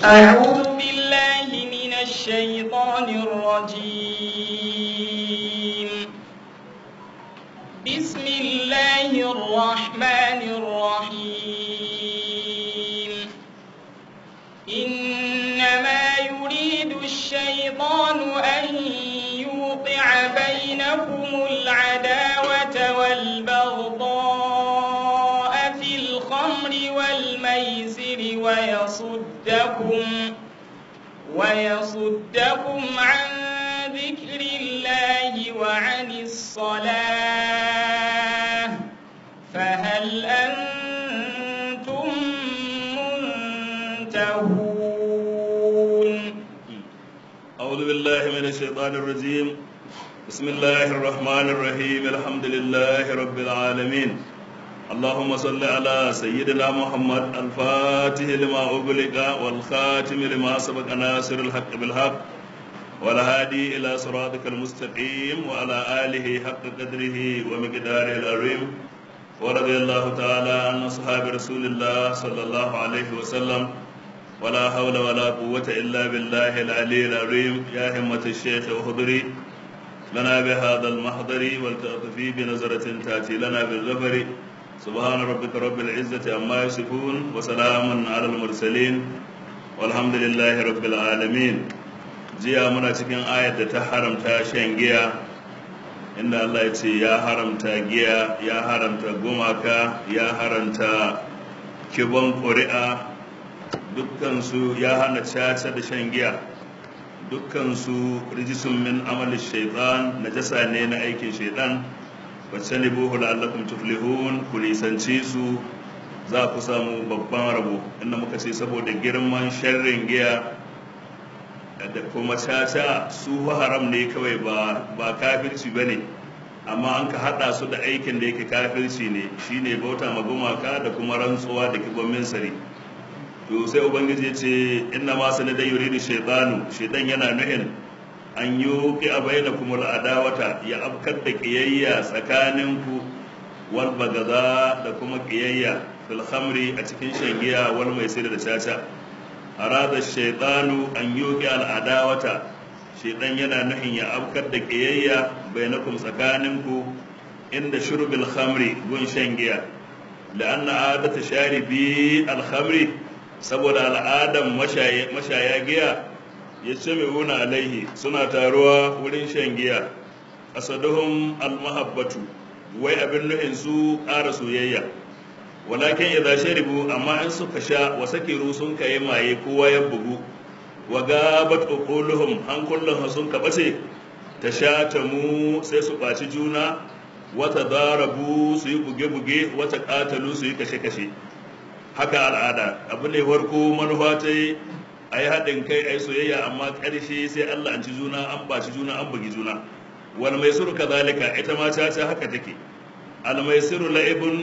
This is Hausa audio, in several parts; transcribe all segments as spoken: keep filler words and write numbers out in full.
أعوذ بالله من الشيطان الرجيم. بسم الله الرحمن الرحيم. إنما يريد الشيطان أن يوقع بينكم العداوة والبغضاء في الخمر والميسر ويصدكم ويصدكم عن ذكر الله وعن الصلاة فهل أنتم منتهون؟ أعوذ بالله من الشيطان الرجيم. بسم الله الرحمن الرحيم. الحمد لله رب العالمين. اللهم صل على سيدنا محمد الفاتح لما أغلق والخاتم لما سبق ناصر الحق بالحق والهادي إلى صراطك المستقيم وعلى آله حق قدره ومقداره العظيم ورضي الله تعالى عن أصحاب رسول الله صلى الله عليه وسلم ولا حول ولا قوة إلا بالله العلي العظيم. يا همة الشيخ احضري لنا بهذا المحضر والتأطفي بنظرة تأتي لنا بالغفر. سبحان ربك رب العزة عما يصفون وسلام على المرسلين والحمد لله رب العالمين. jiya muna cikin ayat da ta haramta shan giya inda Allah ya ce ya haramta giya, ya haramta gumaka, ya haramta kibon ƙuri'a, dukkansu ya hana caca da shan giya, dukkansu rijisun min amalin shaitan, najasa ne na aikin shaitan. wacce la'allakum tuflihun, ku nisanci su za ku samu babban rabo. inda muka ce saboda girman sharrin giya da kuma caca su haram ne kawai ba ba kafirci bane, amma an ka hada su da aikin da yake kafirci ne, shine bauta ma gumaka da kuma rantsuwa da kibon minsari. to sai ubangiji ya ce inna ma sanada yuridu shaytanu, shaytan yana nuhin an yuqi bainakum al-adawata, ya afkar da kiyayya tsakaninku, wal bagaza da kuma kiyayya fil khamri, a cikin shan giya, wal maisir da caca. arada shaytanu an yuqi al-adawata, shaytan yana nuhin ya afkar da kiyayya bainakum tsakaninku inda shurbil khamri, gun shan giya. la'anna adata sharibi al-khamri, saboda al'adan mashaya giya ya ce mai wuna alaihi, suna taruwa wurin shan giya. asaduhum almahabbatu, wai abin nuhin su ƙara soyayya. walakin idza sharibu, amma in suka sha wa sakiru, sun kai maye, kowa ya bugu, wa gabat uquluhum, hankulan sun kabace, tashatamu, sai su ɓaci juna, wata darabu, su yi buge-buge, wata ƙatalu, su yi kashe-kashe. haka al'ada abu ne farko manufa ta yi a yi haɗin kai, a yi soyayya, amma ƙarshe sai Allah an ci juna, an ɓaci juna, an bugi juna. wal maisiru kazalika, ita ma caca haka take. al maisiru la'ibun,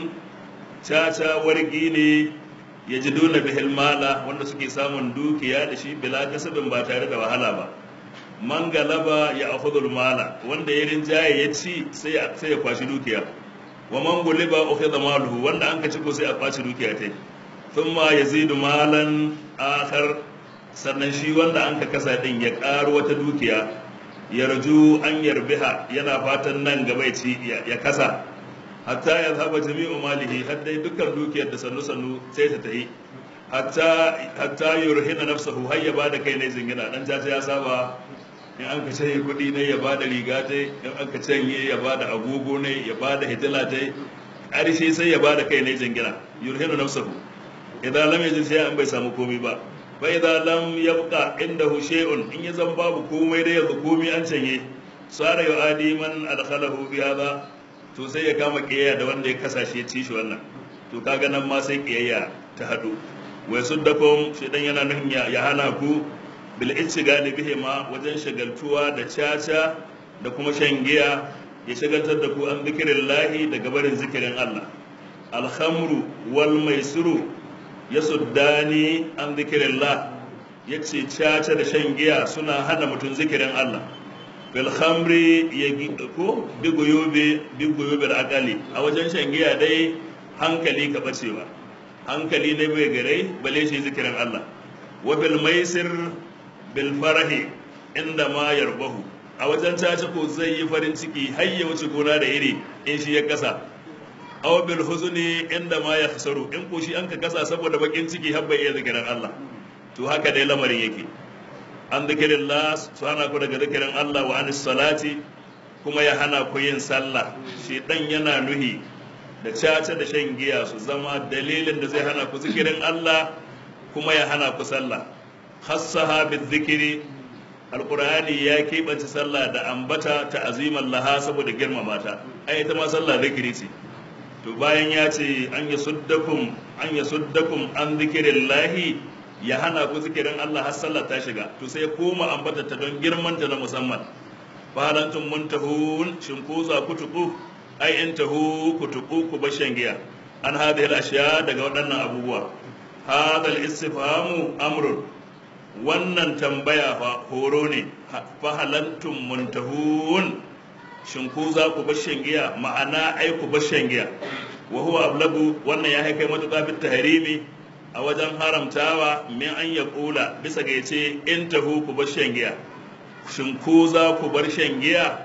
caca wargi ne, ya ji duna bihil mala, wanda suke samun dukiya da shi bila kasabin, ba tare da wahala ba. man galaba ya akhudul mala, wanda ya rinjaye ya ci sai ya sai ya kwashi dukiya. wa man guliba ukhidha maluhu, wanda an ka ci ko sai a kwashi dukiya tai. thumma yazidu malan akhar, sannan shi wanda an ka kasa din ya ƙaro wata dukiya, ya raju an yarbiha, yana fatan nan gaba ya ci ya kasa, hatta ya zaba jami'u malihi, har dai dukkan dukiyar da sannu sannu sai ta tahi, hatta hatta yurhina nafsahu, har ya bada kai ne zingina. dan jaja ya saba in an ka canye kuɗi ne ya bada riga tai, in an ka canye ya bada agogo ne, ya bada hitila tai, ƙarshe sai ya bada kai ne zingina. yurhina nafsahu idan lam yajid shay'an, bai samu komai ba. fa idan lam yabqa indahu shay'un, in ya zan babu komai da yanzu komai an canye, sara yu'adi man adkhalahu fi hadha, to sai ya kama kiyayya da wanda ya kasashe ya ci shi wannan. to kaga nan ma sai kiyayya ta hadu. wai suddakum, shedan yana nufin ya hana ku bil istigali bihi ma, wajen shagaltuwa da caca da kuma shan giya, ya shagaltar da ku an zikirillahi, daga barin zikirin Allah. al khamru wal maisiru yasuddani an zikirillah, yace caca da shan giya suna hana mutum zikirin Allah. fil khamri yagiku biguyubi biguyubi al-aqali, a wajen shan giya dai hankali ka bacewa, hankali ne bai gare bale shi zikirin Allah. wa bil maisir bil farahi inda ma yarbahu a wajen caca ko zai yi farin ciki har ya wuce gona da iri in shi ya kasa aw bil huzni inda ma yakhsaru in ko shi an ka kasa saboda bakin ciki har bai iya zikirin Allah to haka dai lamarin yake an zikirillah su hana ku daga zikirin Allah wa anis salati kuma ya hana ku yin sallah shi dan yana nuhi da caca da shan giya su zama dalilin da zai hana ku zikirin Allah kuma ya hana ku sallah khassaha bizikri alqur'ani ya keɓance sallah da ambata ta aziman laha saboda girmama ta ai ita ma sallah zikiri ce to bayan ya ce an yasuddakum an yasuddakum an zikrillahi ya hana ku zikirin Allah har sallah ta shiga to sai koma ambata ta don girman ta na musamman falantum muntahun shin ku za ku tuku ai in tahu ku tuku ku bashan giya an hadhihi al-ashya daga waɗannan abubuwa hadha al-istifhamu amrun wannan tambaya fa horo ne fahalantum muntahun shin ku za ku bashan giya ma'ana ai ku bashan giya wa huwa ablagu wannan ya kai matuƙa fit tahrimi a wajen haramtawa min an ya kula bisa ga yace in tahu ku bar shan giya shin ku za ku bar shan giya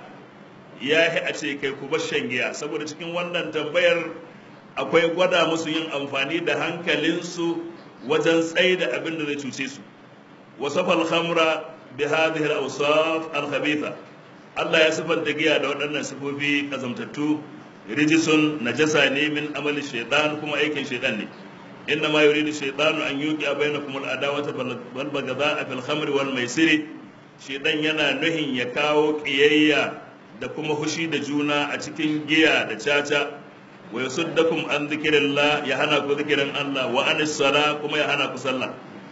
ya yi a ce kai ku bar shan giya saboda cikin wannan tambayar akwai gwada musu yin amfani da hankalinsu wajen tsaye da abin da zai cuce su wasafa al-khamra bi hadhihi al-awsaf al-khabitha Allah ya sifanta giya da waɗannan sifofi kazamtattu rijisun najasa ne min amali shaytan kuma aikin shaytan ne إنما يريد الشيطان أن يوقع بينكم العداوة والبغضاء في الخمر والميسر شيطان yana nuhin ya kawo ƙiyayya da kuma hushi da juna a cikin giya da caca wa yasuddakum an dhikrillah ya hana ku zikirin Allah wa anis sala kuma ya hana ku sallah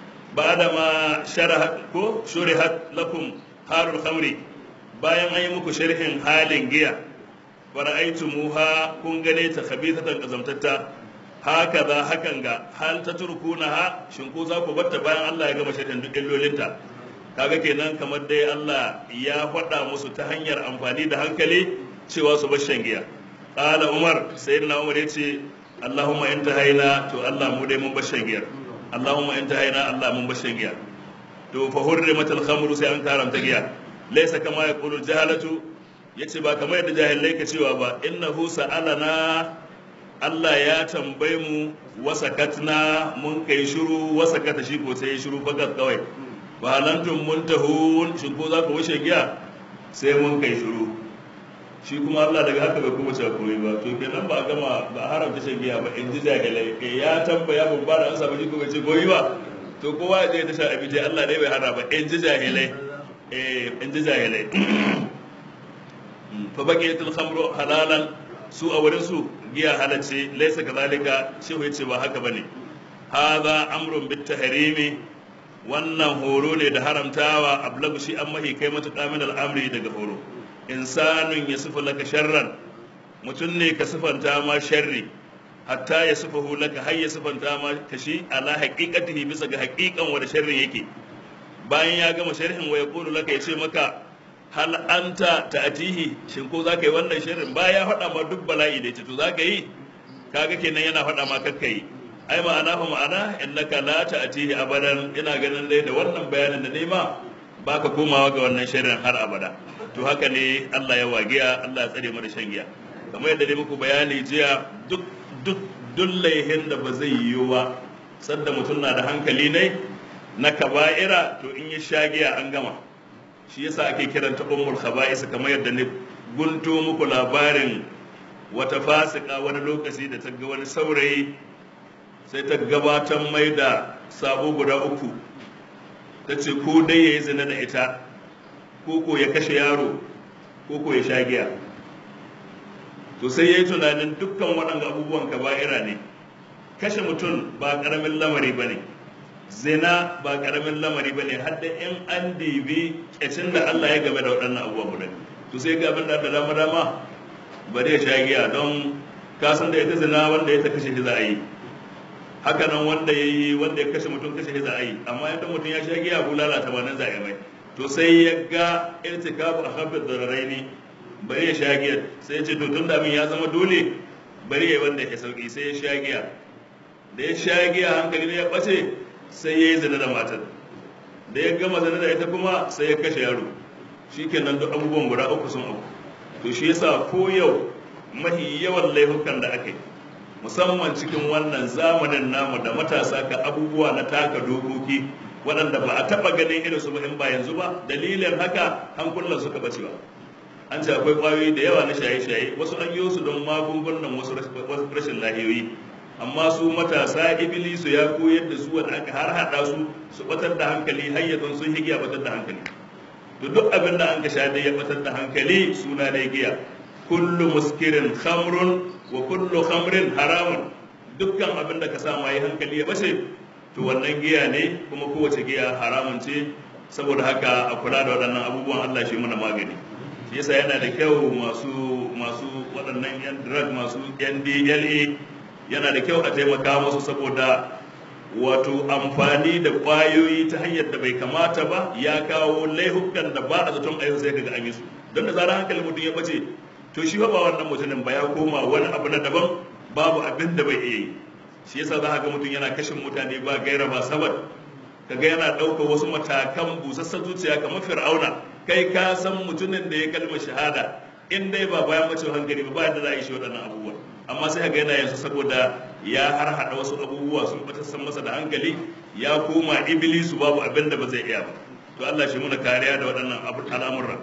ba'da ma sharahat ko shurihat lakum harul khamri bayan an yi muku sharhin halin giya fara'aytumuha kun gane ta khabithatan kazamtatta haka za hakan ga hal ta turkuna ha shin ko za ku barta bayan Allah ya gama shaitan duk illolinta kaga kenan kamar dai Allah ya faɗa musu ta hanyar amfani da hankali cewa su bar shan giya qala umar sayyidina umar yace Allahumma intahaina to Allah mu dai mun bar shan giya Allahumma intahaina Allah mun bar shan giya to fa hurrimat al-khamru sai an karanta giya laysa kama yaqulu jahalatu yace ba kamar yadda jahilai ka cewa ba innahu sa'alana Allah ya tambaye mu wasakatna mun kai shiru wasakata shi ko sai shiru fakat kawai wa halantum muntahun shin ko za ku wuce giya sai mun kai shiru shi kuma Allah daga haka bai kuma cewa komai ba to kenan ba gama ba haramta shan giya ba in ji jahilai kai ya tambaya ban ba da an samu shi ko bai ce goyi ba to kowa ya je ta sha abin Allah dai bai hana ba in ji jahilai eh in ji jahilai fa baqiyatul khamru halalan su a wurin su giya halacce laisa kazalika shi yace ba haka bane hadha amrun bit tahrimi wannan horo ne da haramtawa ablagu shi an mahi kai matuƙa min al'amri daga horo insanun yasifu laka sharran mutum ne ka sifanta ma sharri hatta ya sifahu laka har ya sifanta ma kashi ala haqiqatihi bisa ga haqiqan wanda sharrin yake bayan ya gama sharhin wa yaqulu laka yace maka hal anta ta'tihi shin ko zaka yi wannan shirin ba ya faɗa ma duk bala'i da yace to zaka yi kaga kenan yana faɗa ma kakka yi ai ma'ana fa ma'ana innaka la ta'tihi abadan ina ganin dai da wannan bayanin da nema baka komawa ga wannan shirin har abada to haka ne Allah ya wagiya Allah ya tsare mu da shan giya kamar yadda dai muku bayani jiya duk duk dullaihin da ba zai yiwu ba sanda mutum na da hankali ne na kaba'ira to in ya sha giya an gama shi yasa ake kiranta ummul khaba'is kamar yadda ne gunto muku labarin wata fasika wani lokaci da ta ga wani saurayi sai ta gabatar mai da sabo guda uku ta ce ko dai ya yi zina da ita ko ko ya kashe yaro ko ko ya sha giya to sai ya yi tunanin dukkan waɗanda abubuwan kaba'ira ne kashe mutum ba ƙaramin lamari ba ne zina ba karamin lamari ba ne hadda in an dibi kyacin da Allah ya game da waɗannan abubuwa guda to sai ga abin da da dama dama bari ya sha giya don kasan da ita zina wanda ya ta kashe shi za a yi haka nan wanda ya yi wanda ya kashe mutum kashe shi za a yi amma yadda mutum ya sha giya ko lalata ba nan za a yi mai to sai ya ga irtikabu a habbin dararai ne bari ya sha giya sai ya ce to tun da abin ya zama dole bari ya yi wanda ya sauki sai ya sha giya da ya sha giya hankali ne ya ɓace sai ya yi zina da matar da ya gama zane da ita kuma sai ya kashe yaro shikenan duk abubuwan guda uku sun abu to shi yasa ko yau mahi yawan laifukan da aka yi musamman cikin wannan zamanin namu da matasa ka abubuwa na taka dokoki waɗanda ba a taɓa ganin irin su in ba yanzu ba dalilin haka hankulan suka bacewa an ce akwai ƙwayoyi da yawa na shaye-shaye wasu an yi su don magungunan wasu rashin lahiyoyi amma su matasa ibilisu ya koyar da su wanda aka har haɗa su su batar da hankali hayyatun sun higiya batar da hankali to duk abin da an ka sha dai ya batar da hankali suna dai giya kullu muskirin khamrun wa kullu khamrin haramun dukkan abin da ka sa mai hankali ya bace to wannan giya ne kuma kowace giya haramun ce saboda haka a kula da waɗannan abubuwan Allah shi mana magani shi yasa yana da kyau masu masu waɗannan yan drug masu N D L A yana da kyau a taimaka musu saboda wato amfani da ƙwayoyi ta hanyar da bai kamata ba ya kawo laihukan da ba a zaton ayyuka sai kaga an yi su don da zarar hankalin mutum ya bace to shi ba wannan mutumin ba ya koma wani abu na daban babu abin da bai iya yi shi yasa za ga mutum yana kashin mutane ba gaira ba sabar kaga yana ɗaukar wasu matakan busassar zuciya kamar fir'auna kai ka san mutumin da ya kalmar shahada in dai ba bayan mace hankali ba yadda za a yi shi waɗannan abubuwa amma sai ga yana yanzu saboda ya har haɗa wasu abubuwa sun bata san masa da hankali ya koma iblisu babu abin da ba zai iya ba to Allah shi muna kariya da waɗannan al'amuran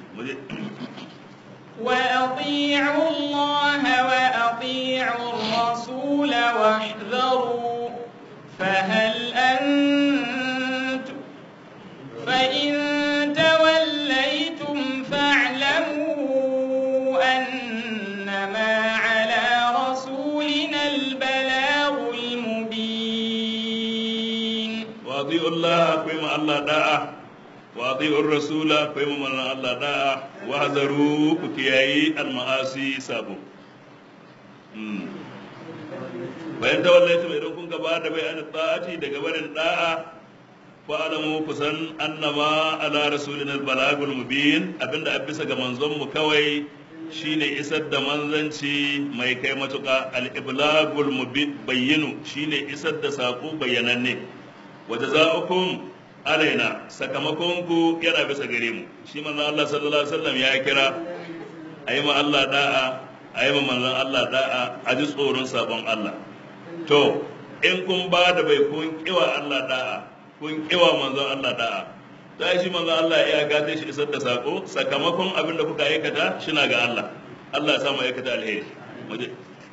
وأطيعوا الله وأطيعوا الرسول واحذروا فهل أنتم فإن توليتم فاعلموا أنما على رسولنا البلاغ المبين وأطيعوا الله كما الله داعه واطيعوا الرسول كما من الله داعا واحذروا كياي المعاصي سابو bayan tawallaitum idan kun gaba da bayan ta'ati daga barin da'a fa alamu kusan annama ala rasulina albalagul mubin abinda a bisa ga manzon mu kawai shine isar da manzanci mai kai matuka al-iblagul mubin bayyinu shine isar da sako bayyananne wa jazaa'ukum alaina sakamakonku yana bisa gare mu shi manzon Allah sallallahu alaihi wasallam ya kira ayi ma Allah da'a ayi ma manzon Allah da'a a ji tsoron sabon Allah to in kun ba da bai kun kiwa Allah da'a kun kiwa manzon Allah da'a sai shi manzon Allah ya gade shi isar da sako sakamakon abin da kuka aikata shina ga Allah Allah ya samu aikata alheri muje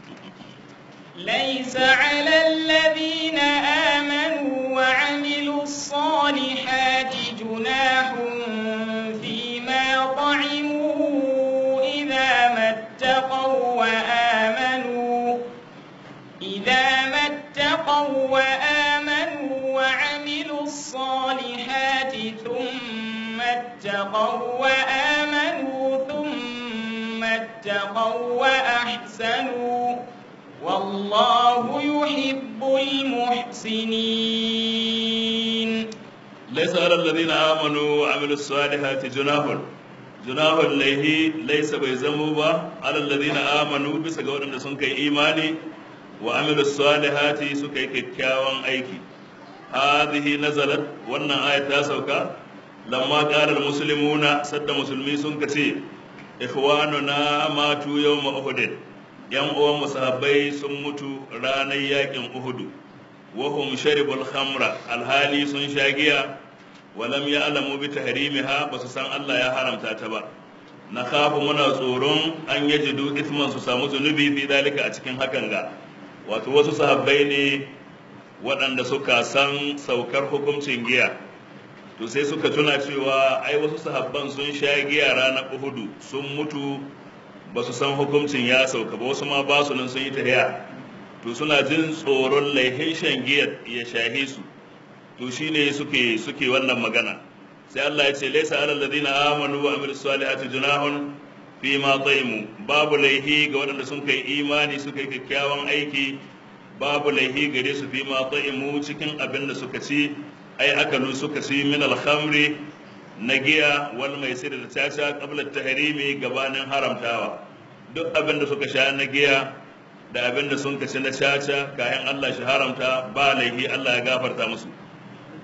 ليس على الذين آمنوا وعملوا الصالحات جناح فيما طعموا إذا ما اتقوا وآمنوا إذا ما اتقوا وآمنوا وعملوا الصالحات ثم اتقوا وآمنوا ثم اتقوا وأحسنوا والله يحب المحسنين ليس على الذين آمنوا وعملوا الصالحات جناح جناح الله ليس بيزموا على الذين آمنوا بس قولنا سنك إيماني وعملوا الصالحات سكي كيكاوان أيكي هذه نزلت وانا آية تاسوكا لما قال المسلمون سد مسلمي سنكتي إخواننا ماتوا يوم أحد yan uwan musahabbai sun mutu ranar yakin uhudu wahum sharibul khamra alhali sun sha giya walam ya'lamu bi tahrimiha basu san Allah ya haramta ta ba na khafu muna tsoron an yajidu ithman su samu zunubi fi dalika a cikin hakan ga wato wasu sahabbai ne waɗanda suka san saukar hukuncin giya to sai suka tuna cewa ai wasu sahabban sun sha giya ranar uhudu sun mutu ba su san hukuncin ya sauka ba wasu ma ba su nan sun yi tahiya to suna jin tsoron laihin shan giyar ya shahe su to shine suke suke wannan magana sai Allah ya ce laysa alal ladina amanu wa amilus salihati junahun fi ma taimu babu laihi ga waɗanda sun kai imani suka yi kyakkyawan aiki babu laihi gare su fi ma taimu cikin abin da suka ci ai akalu suka ci min al-khamri na giya wal maisir da caca qabla tahrimi gabanin haramtawa duk abin da suka sha na giya da abin da sun kaci na caca kayan Allah shi haramta ba laifi Allah ya gafarta musu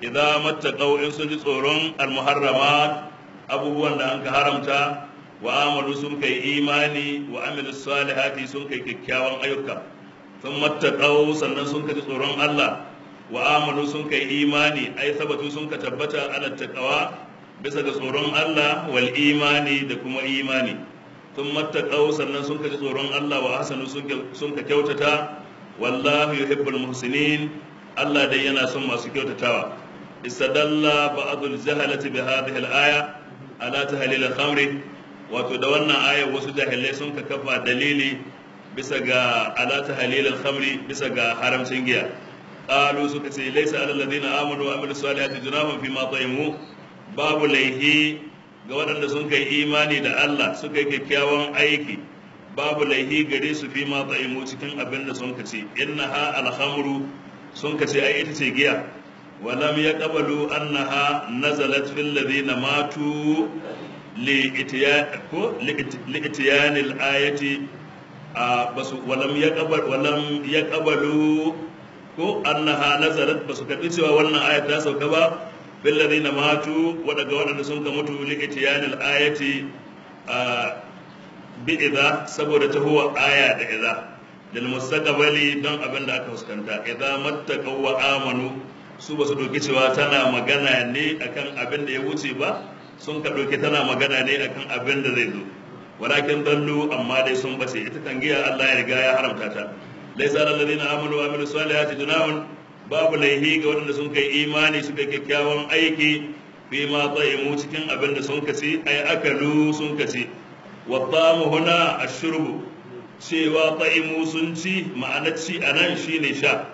idza mattaqaw in sun ji tsoron almuharramat abubuwan da an ka haramta wa amalu sun kai imani wa amilus salihati sun kai kyakkyawan ayyuka sun mattaqaw sannan sun ka ji tsoron Allah wa amalu sun kai imani ai sabatu sun ka tabbata ala taqwa bisa ga tsoron Allah wal imani da kuma imani sun mattaqaw sannan sun ka ji tsoron Allah wa hasanu sun ka kyautata wallahu yuhibbul muhsinin Allah dai yana son masu kyautatawa istadalla ba'dul jahalati bi hadhihi al-aya ala tahlil al-khamr wato da wannan ayar wasu jahilai sun ka kafa dalili bisa ga ala tahlil al-khamr bisa ga haramcin giya qalu suka ce laysa alal ladina amanu wa amilus salihati junahum fi ma ta'imu babu laihi ga waɗanda sun kai imani da Allah suka yi kyakkyawan aiki babu laihi gare su fi ma ta'imu cikin abin da sun kace innaha al-khamru sun kace ai ita ce giya walam yaqbalu annaha nazalat fil ladina matu li itiyan ko li itiyan al-ayati basu walam yaqbal walam yaqbalu ko annaha nazalat basu kadi cewa wannan ayat ta sauka ba bil ladina matu wadaga wadanda sun ka mutu li itiyan al-ayati bi idza saboda ta huwa aya da idza lil mustaqbali don abin da aka fuskanta idza mattaqaw wa amanu su ba su doki cewa tana magana ne akan abin da ya wuce ba sun ka doki tana magana ne akan abin da zai zo walakin dallu amma dai sun bace ita kan giya Allah ya riga ya haramta ta laysa lil ladina amanu wa amilus salihati junahun babu laihi ga waɗanda sun kai imani suka kyakkyawan aiki fi ma tsayimu cikin abin da sun kaci ay akalu sun kaci والطعام هنا الشرب cewa ta'imu sun ci ma'anar ci a nan shine sha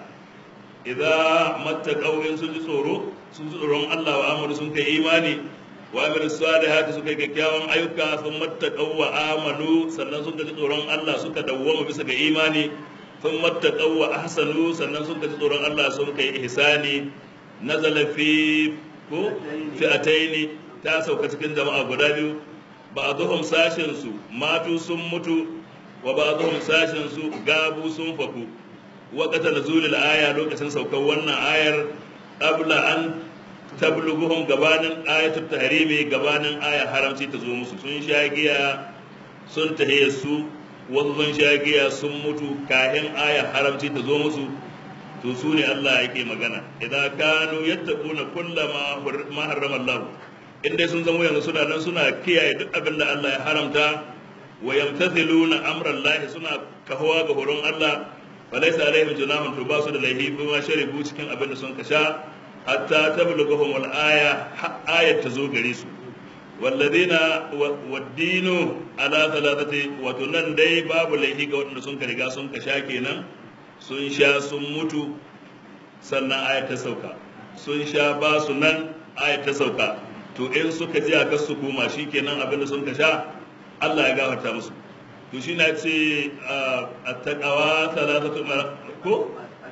idan mattaqaw in sun ji tsoro sun ji tsoron Allah wa amanu sun kai imani wa amilu salihati suka yi kyakkyawan ayyuka sun mattaqaw wa amanu sannan sun ji tsoron Allah suka dawwama bisa ga imani sun mattaqaw wa ahsanu sannan sun ji tsoron Allah sun kai ihsani nazala fi ko fi'ataini ta sauka cikin jama'a guda biyu ba'dhum sashin su matu sun mutu wa ba'dhum sashin su gabu sun faku waqata nuzulil aya lokacin saukar wannan ayar qabla an tablughuhum gabanin ayatul tahrimi gabanin aya haramci ta zo musu sun sha giya sun tahiya su wannan sha giya sun mutu kahin aya haramci ta zo musu to su ne Allah yake magana idan kanu yattaquna kullama ma harrama Allah in dai sun zama yanzu suna nan suna kiyaye duk abin da Allah ya haramta wa yamtathiluna amra Allah suna kahuwa ga horon Allah falaysa alaihim junahun to ba su da laifi ba sharibu cikin abin da sun kasha hatta tablughuhum al-aya ayat ta zo gare su walladina waddinu ala thalathati wato nan dai babu laifi ga wanda sun riga sun kasha kenan sun sha sun mutu sannan ayat ta sauka sun sha ba su nan ayat ta sauka to in suka ji a kasu koma shi kenan abinda sun ka sha Allah ya gafarta musu to shi na ce a taƙawa talatatu ko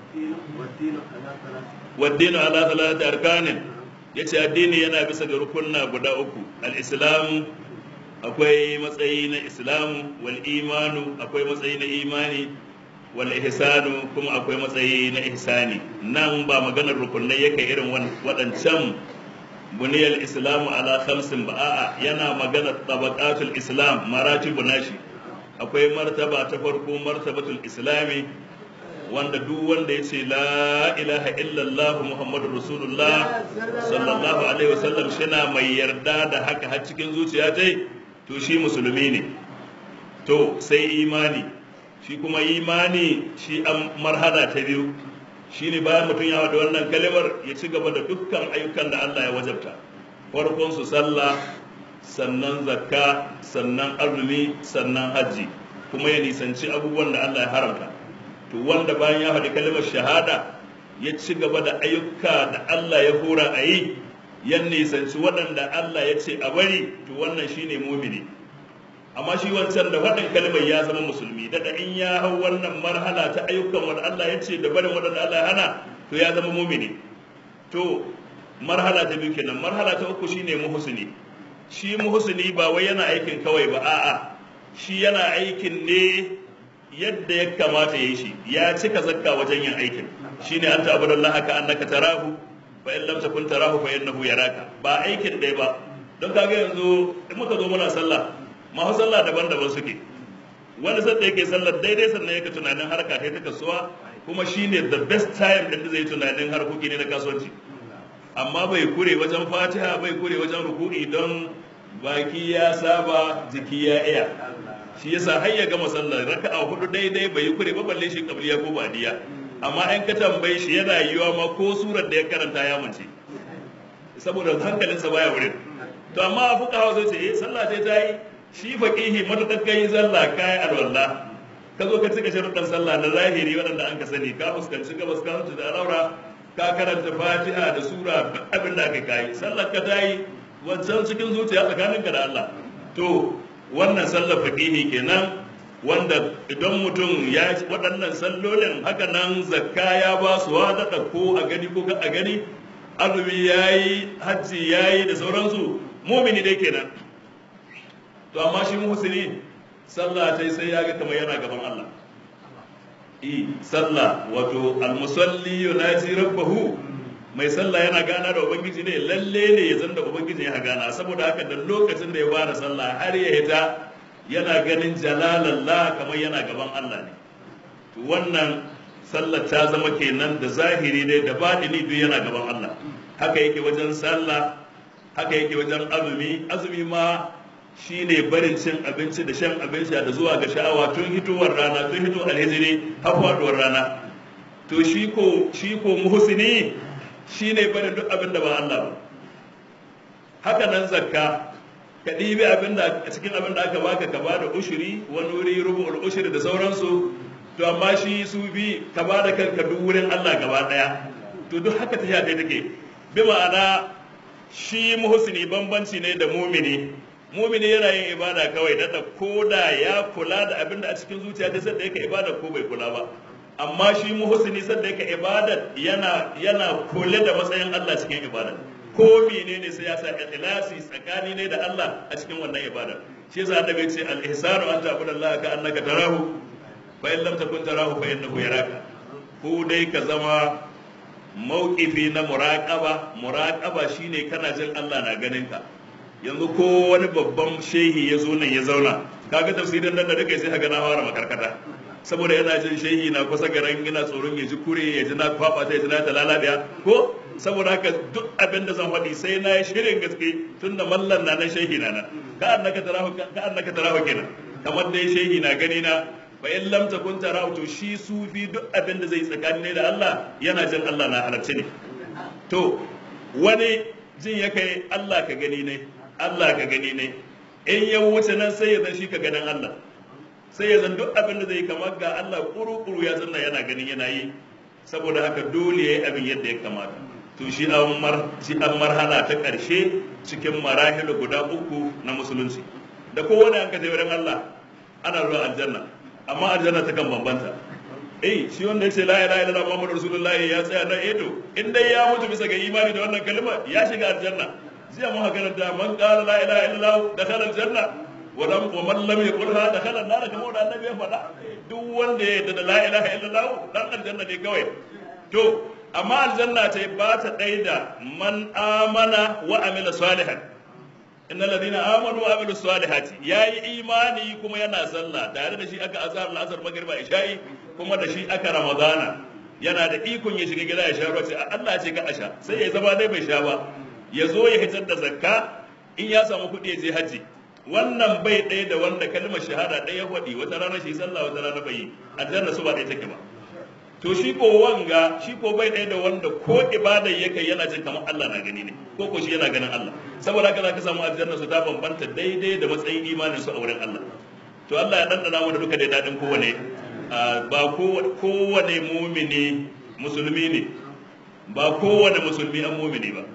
waddinu ala talatatu arkanin ya ce addini yana bisa ga rukunna guda uku al-islamu akwai matsayi na islamu wal imanu akwai matsayi na imani wal ihsanu kuma akwai matsayi na ihsani nan ba maganar rukunai yake irin waɗancan buniyar islamu ala khamsin ba a'a yana magana tabaqatul islam maratibu nashi akwai martaba ta farko martabatul islami wanda duk wanda ya ce la ilaha illallah muhammadur rasulullah sallallahu alaihi wasallam shina mai yarda da haka har cikin zuciya tai to shi musulmi ne to sai imani shi kuma imani shi an marhala ta biyu shine bayan mutum ya wada wannan kalimar ya ci gaba da dukkan ayyukan da Allah ya wajabta farkon su sallah sannan zakka sannan azumi sannan hajji kuma ya nisanci abubuwan da Allah ya haramta to wanda bayan ya faɗi kalimar shahada ya ci gaba da ayyuka da Allah ya hora a yi ya nisanci waɗanda Allah ya ce a bari to wannan shine mumini amma shi wancan da faɗin kalmar ya zama musulmi daga in ya hau wannan marhala ta ayyukan wanda Allah ya ce da barin waɗanda Allah ya hana to ya zama mumini to marhala ta biyu kenan marhala ta uku shine muhsini shi muhsini ba wai yana aikin kawai ba a'a shi yana aikin ne yadda ya kamata ya yi shi ya cika zakka wajen yin aikin shine anta abudallahi ka annaka tarahu fa in lam takun tarahu fa innahu yaraka ba aikin dai ba don kaga yanzu in muka zo muna sallah ma sallah daban-daban suke wani sanda yake sallar daidai sannan yake tunanin harka kai ta kasuwa kuma shine the best time din da zai tunanin harkoki ne na kasuwanci amma bai kure wajen fatiha bai kure wajen ruku'i don baki ya saba jiki ya iya shi yasa har ya gama sallar raka'a hudu daidai bai kure ba balle shi kabliya ko badiya amma in ka tambaye shi yana yiwa ma ko surar da ya karanta ya mace saboda hankalinsa baya wurin to amma fuqaha sai ce eh sallah ce ta yi shi faqihi matakar kai sallah kai alwala ka zo ka cika sharuɗan sallah na zahiri waɗanda an ka sani ka fuskanci gabas ka hutu da alaura ka karanta fatiha da sura abin da aka kai sallar ka ta yi wancan cikin zuciya tsakaninka da Allah to wannan sallar faqihi kenan wanda idan mutum ya waɗannan sallolin haka nan zakka ya ba su daɗa ko a gani ko a gani azumi ya yi hajji ya yi da sauransu mumini dai kenan to amma shi muhsini sallah ta sai ya ga kamar yana gaban Allah i sallah wato almusalli yunaji rabbahu mai sallah yana gana da ubangiji ne lalle ne ya zanda ubangiji ya gana saboda haka da lokacin da ya fara sallah har ya hita yana ganin jalalallah kamar yana gaban Allah ne to wannan sallar ta zama kenan da zahiri ne da batini duk yana gaban Allah haka yake wajen sallah haka yake wajen azumi azumi ma shine barin cin abinci da shan abinci da zuwa ga sha'awa tun hitowar rana tun hitowar alhijiri har faduwar rana to shi ko shi ko muhsini shine barin duk abin da ba Allah ba haka nan zakka ka ɗibi abin da a cikin abin da aka baka ka bada ushuri wani wuri rubu'ul ushuri da sauransu to amma shi su bi ka bada kanka duk wurin Allah gaba daya to duk haka ta yadda take bi ma'ana shi muhsini bambanci ne da mumini mumini yana yin ibada kawai da koda ya kula da abin da a cikin zuciya ta sadda yake ibada ko bai kula ba amma shi muhsini sadda yake ibada yana yana kula da matsayin Allah cikin ibada ko menene sai ya sa ikhlasi tsakani ne da Allah a cikin wannan ibada shi yasa annabi ya ce al-ihsanu an ta'budallaha ka annaka tarahu fa in lam takun tarahu fa innahu yaraka ko dai ka zama mawqifi na muraqaba muraqaba shine kana jin Allah na ganin ka yanzu ko wani babban shehi ya zo nan ya zauna kaga tafsirin nan da duka sai ka na fara makarkata saboda yana jin shehi na kusa garan ina tsoron ya ji kure ya ji na kwaba ta ya ji na talalabiya ko saboda haka duk abin da zan faɗi sai na yi shirin gaske tun da mallan na nan shehi na nan ka annaka tarahu ka annaka tarahu kenan kamar dai shehi na gani na fa in lam takun tarahu to shi sufi duk abin da zai tsakani ne da Allah yana jin Allah na halarci ne to wani jin ya kai Allah ka gani ne Allah ka gani ne in ya wuce nan sai ya zan shi ka ganin Allah sai ya zan duk abin da zai kamar ga Allah kuru-kuru ya zanna yana ganin yana yi saboda haka dole ya yi abin yadda ya kamata to shi an marhala ta ƙarshe cikin marahilu guda uku na musulunci da kowane an ka je wurin Allah ana zuwa aljanna amma aljanna ta kan bambanta eh shi wanda ya ce la ilaha illallah muhammadur rasulullahi ya tsaya nan edo in dai ya mutu bisa ga imani da wannan kalma ya shiga aljanna jiya mun haka da man qala la ilaha illallah dakhala aljanna wa lam wa man lam yaqulha dakhala an-nar kamar da annabi ya faɗa duk wanda ya yarda da la ilaha illallah dan aljanna ne kawai to amma aljanna ta ba ta ɗai da man amana wa amila salihan innal ladina amanu wa amilu salihati yayi imani kuma yana sallah tare da shi aka azhar al-asr magriba isha'i kuma da shi aka ramadana yana da ikon ya shiga gida ya sha ruwa sai Allah ya ce ka asha sai ya zama dai bai sha ba ya zo ya hitar da zakka in ya samu kuɗi ya je haji wannan bai ɗaya da wanda kalmar shahada ɗaya faɗi wata rana shi sallah wata rana bai yi aljanna su ba ɗaya take ba to shi ko wanga shi ko bai ɗaya da wanda ko ibada yake yana jin kamar Allah na gani ne ko ko shi yana ganin Allah saboda haka zaka samu aljanna su ta bambanta daidai da matsayin imanin su a wurin Allah to Allah ya dandana mu da duka da dadin kowane ba kowane mumini musulmi ne ba kowane musulmi an mumini ba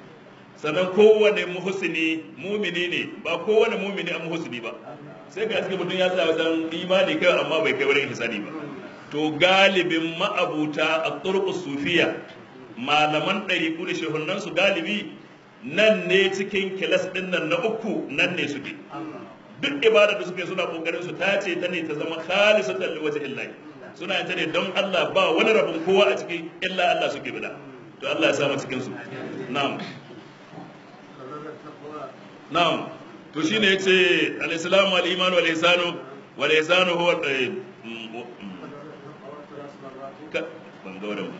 sannan kowane muhsini mumini ne ba kowane mumini an muhsini ba sai ka cikin mutum ya tsaya wajen imani kai amma bai kai wurin hisani ba to galibin ma'abuta a turkus sufiya malaman ɗari da shehunan su galibi nan ne cikin kilas ɗin nan na uku nan ne suke duk ibada da suke suna kokarin su tace ta ne ta zama khalisatan li wajhi illahi suna yin ta ne don Allah ba wani rabin kowa a ciki illa Allah suke bida to Allah ya sa mu cikin su na'am na'am to shine yace al-islamu al-iman wal ihsanu wal ihsanu huwa ban ga wannan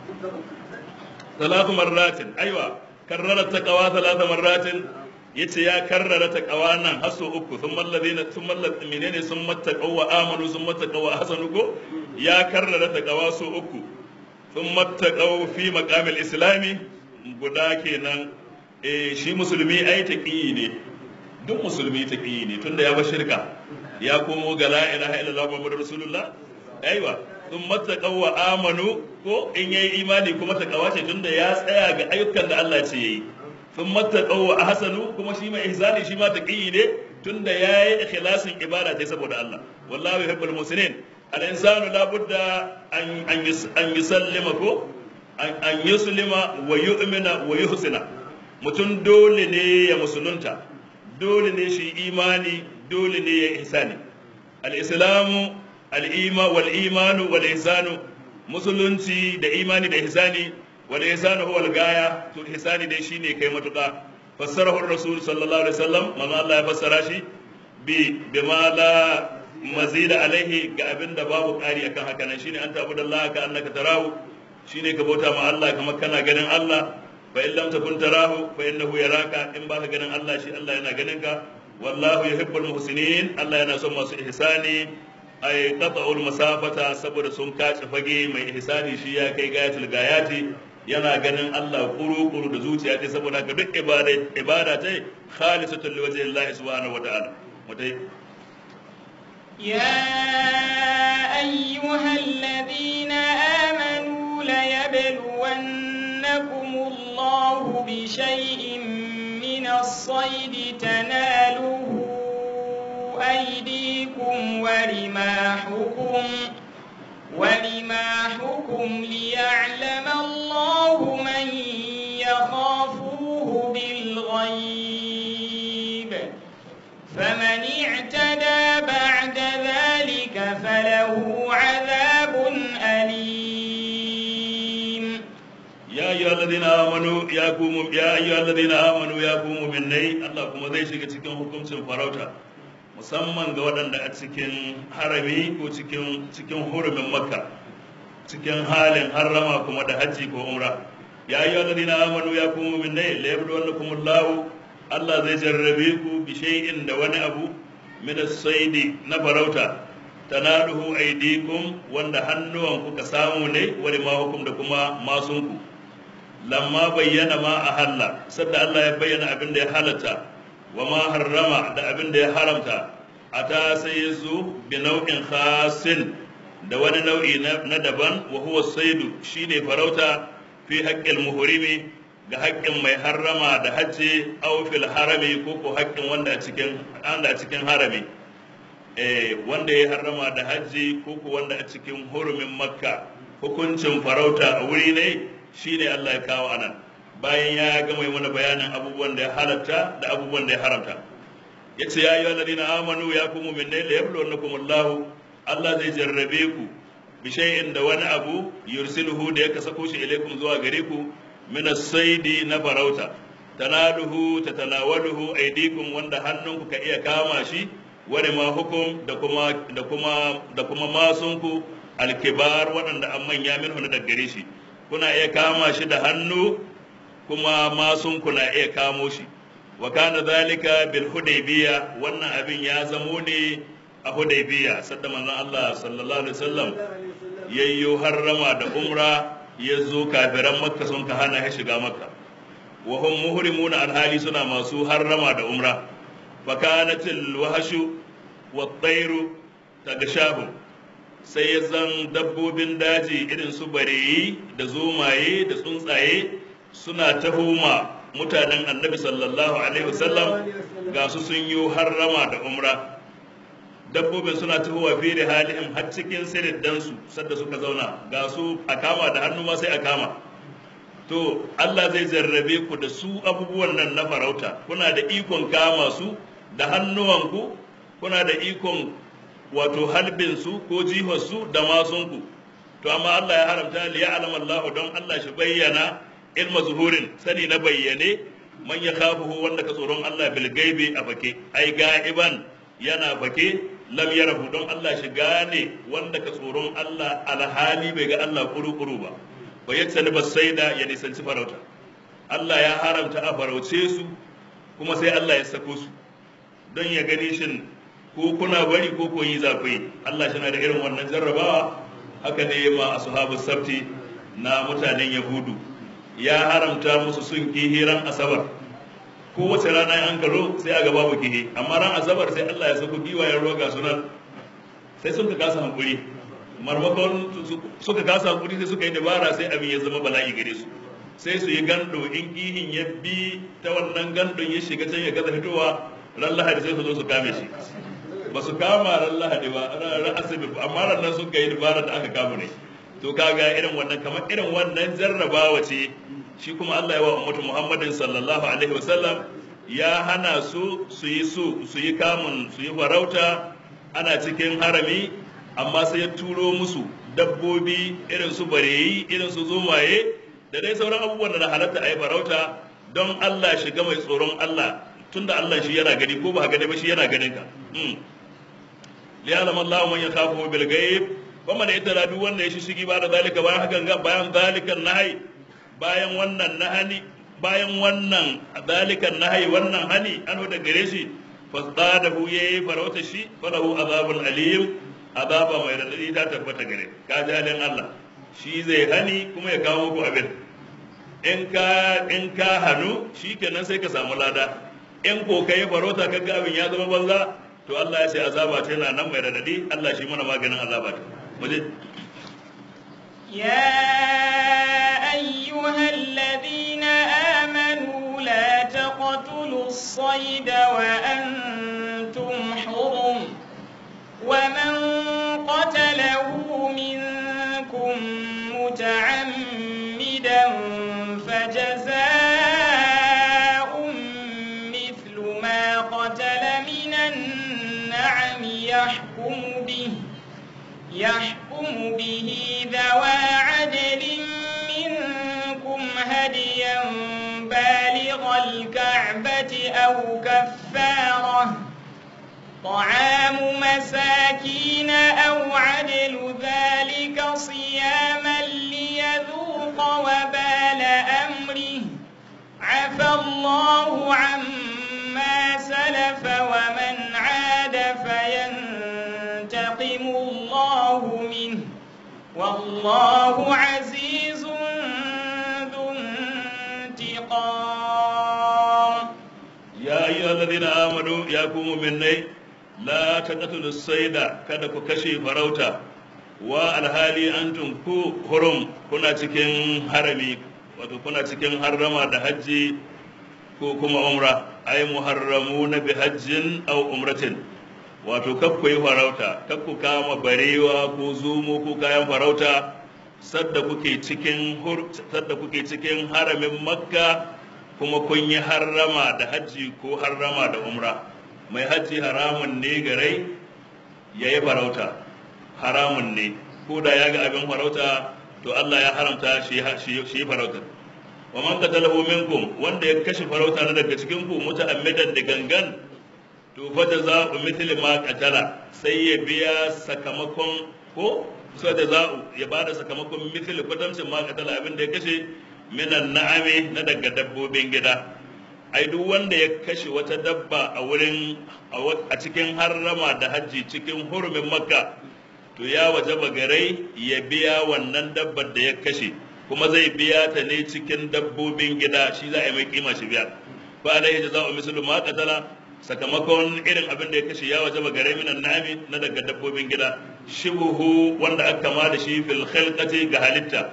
ثلاث مرات ايوه كرر التقوى ثلاث مرات yace ya karrara taqwa nan haso uku thumma alladhina thumma alladhina summa taqaw wa amanu summa taqaw wa hasanu ko ya karrara taqwa so uku thumma taqaw fi maqam al-islami guda kenan eh shi musulmi ai taqi ne duk musulmi taqi ne tunda ya bar shirka ya komo ga la ilaha illallah muhammadur rasulullah aiwa thumma taqaw wa amanu ko in yayi imani kuma taqwa ce tunda ya tsaya ga ayyukan da Allah ce yayi sun mattaƙau a hasanu kuma shi mai ihsani shi ma taƙi ne tunda ya yi ikhlasin ibada ta saboda Allah wallahu yuhibbul muslimin al insanu la budda an an yusallima ko an yuslima wa yu'mina wa yuhsina mutum dole ne ya musulunta dole ne shi imani dole ne ya ihsani al islamu al ima wal imanu wal ihsanu musulunci da imani da ihsani والإحسان هو الغاية تو الإحسان دي شيني كي متقى فسره الرسول صلى الله عليه وسلم من الله يفسر شي بما لا مزيد عليه كأبن دباب قاري أكا هكذا شيني أنت أبود الله كأنك تراه شيني كبوتا مع الله كما كان غنن الله فإن لم تكن تراه فإنه يراك إن باك غنن الله شي الله ينا غننك والله يحب المحسنين الله ينا سمى إحساني أي قطع المسافة سبب سنكاش فجي من إحساني شيا كي غاية الغايات yana ganin Allah kuru-kuru da zuciya ta saboda ka duk ibada ta khalisatun liwajhi Allah subhanahu wa ta'ala mutai ya ayyuhal ladina amanu la yabluwannakum Allah bi shay'in min as-sayd tanaluhu aydikum wa rimahukum ورماحكم ليعلم الله من يخافوه بالغيب فمن اعتدى بعد ذلك فله عذاب أليم يا أيها الذين آمنوا يا قوم يا أيها الذين آمنوا يا قوم مني الله كما zai shiga cikin hukuncin farauta musamman ga waɗanda a cikin harami ko cikin cikin hurumin makka cikin halin harrama kuma da hajji ko umra ya ayyuha alladhina amanu ya kum mu'minai la yabluwannakum Allah Allah zai jarrabe ku bi shay'in da wani abu min as-sayd na farauta tanaluhu aydikum wanda hannuwan ku ka samu ne wani ma hukum da kuma masunku lamma bayyana ma ahalla sadda Allah ya bayyana abin da ya halatta wa ma harrama da abin da ya haramta a ta sai ya zo bi nau'in khasin da wani nau'i na daban wa huwa saidu shine farauta fi haƙƙin muhrimi ga haƙƙin mai harrama da hajji aw fil harami ko ko haƙƙin wanda a cikin wanda a cikin harami eh wanda ya harrama da hajji ko ko wanda a cikin hurumin makka hukuncin farauta a wuri ne shine Allah ya kawo anan bayan ya gama mana bayanin abubuwan da ya halatta da abubuwan da ya haramta ya ce ya yi waladina amanu ya kuma minne da yablo na kuma Allah Allah zai jarrabe ku bi shay'in da wani abu yursiluhu da ya kasako shi ilaikum zuwa gare ku min as-saidi na farauta tanaluhu tatanawaluhu aydikum wanda hannunku ka iya kama shi wani ma hukum da kuma da kuma da kuma masunku alkibar waɗanda an manya minhu na daggare shi kuna iya kama shi da hannu kuma masunku na iya kamo shi wa kana zalika bil hudaybiya wannan abin ya zamo ne a hudaybiya sadda manzon Allah sallallahu alaihi wasallam yayyo harrama da umra yazo kafiran makka sun ka hana shi shiga makka wa hum muhrimuna alhali suna masu harrama da umra fa kanatil wahshu wat tayru tagashahu sai ya zan dabbobin daji irin su bareyi da zomaye da tsuntsaye suna tahuma mutanen annabi sallallahu alaihi wasallam ga su sun yi harrama da umra dabbobin suna tahowa fi da halin har cikin siriddansu sadda suka zauna ga su a kama da hannu ma sai a kama to Allah zai jarrabe ku da su abubuwan nan na farauta kuna da ikon kama su da hannuwanku kuna da ikon wato halbin su ko jihar su da masunku to amma Allah ya haramta li ya'lam Allah don Allah shi bayyana ilma zuhurin sani na bayyane man ya khafuhu wanda ka tsoron Allah bil gaibi a fake ai ga'iban yana fake lam yarahu don Allah shi gane wanda ka tsoron Allah alhali bai ga Allah kuru-kuru ba ba ya tsani ba sai da ya nisanci farauta Allah ya haramta a farauce su kuma sai Allah ya sako su don ya gani shin ko kuna bari ko ko yi zafi Allah shi na da irin wannan jarrabawa haka ne ma ashabus sabti na mutanen yahudu ya haramta musu sun kihiran asabar kowace rana an karo sai a gaba babu kihi amma ran asabar sai Allah ya sako giwayen roga sunan sai sun ka kasa hankuri marmakon suka kasa hankuri sai suka yi dabara sai abin ya zama bala'i gare su sai su yi gando in kihin ya bi ta wannan gandon ya shiga can ya gaza fitowa ran lahadi sai su zo su kame shi ba su kama ran lahadi ba ran asabi amma ran nan suka yi dabara da aka kama ne to kaga irin wannan kamar irin wannan jarrabawa ce shi kuma Allah ya wa ummatu Muhammadin sallallahu alaihi wasallam ya hana su su yi su su yi kamun su yi farauta ana cikin harami amma sai ya turo musu dabbobi irin su bareyi irin su zomaye da dai sauran abubuwan da na halatta a yi farauta don Allah shiga mai tsoron Allah tunda Allah shi yana gani ko ba gani ba shi yana ganin ka liyalam Allah man yakhafu bil ghaib wa man yatara duk wanda ya shishigi ba da zalika bayan hakan ga bayan zalikan nahi bayan wannan nahani bayan wannan zalikan nahi wannan hani an da gare shi fasadahu yayi farauta shi falahu azabun alim azaba mai radadi ta tabbata gare ka jalin Allah shi zai hani kuma ya kawo ku abin in ka in ka hanu shikenan sai ka samu lada in ko kai farauta kaga abin ya zama banza to Allah ya ce azaba ta yana nan mai radadi Allah shi mana maganin azaba ta muje يا أيها الذين آمنوا لا تقتلوا الصيد وأنتم حرم ومن قتله منكم متعمدا فجزاء مثل ما قتل من النعم يحكم به يحكم به ذوى عدل منكم هديا بالغ الكعبة أو كفارة طعام مساكين أو عدل ذلك صياما ليذوق وبال أمره عفى الله عما سلف ومن عاد فينتقم الله منه والله عزيز ذو انتقام يا أيها الذين آمنوا يا قوم مني لا تقتلوا الصيد kada ku kashe farauta wa alhali antum ku hurum kuna cikin harami wato kuna cikin harrama da hajji ko kuma umra ay muharramuna bi hajjin aw umratin wato kakku yi farauta kakku kama barewa ko zumo ko kayan farauta sadda kuke cikin sadda kuke cikin haramin makka kuma kun yi harrama da hajji ko harrama da umra mai hajji haramun ne garai ya yi farauta haramun ne ko da ya ga abin farauta to Allah ya haramta shi shi farauta wa man qatalahu minkum wanda ya kashe farauta na daga cikin ku muta'ammidan da gangan to fa jaza'u mithli ma qatala sai ya biya sakamakon ko sai jaza'u ya bada sakamakon mithli kwatamcin ma qatala abin da ya kashe minan na'ami na daga dabbobin gida ai duk wanda ya kashe wata dabba a wurin a cikin harrama da hajji cikin hurumin makka to ya wajaba garai ya biya wannan dabbar da ya kashe kuma zai biya ta ne cikin dabbobin gida shi za a yi mai kima shi biya fa alaihi jaza'u mislu ma qatala sakamakon irin abin da ya kashe ya wajaba garai minan na'ami na daga dabbobin gida shibuhu wanda aka kama da shi fil khalqati ga halitta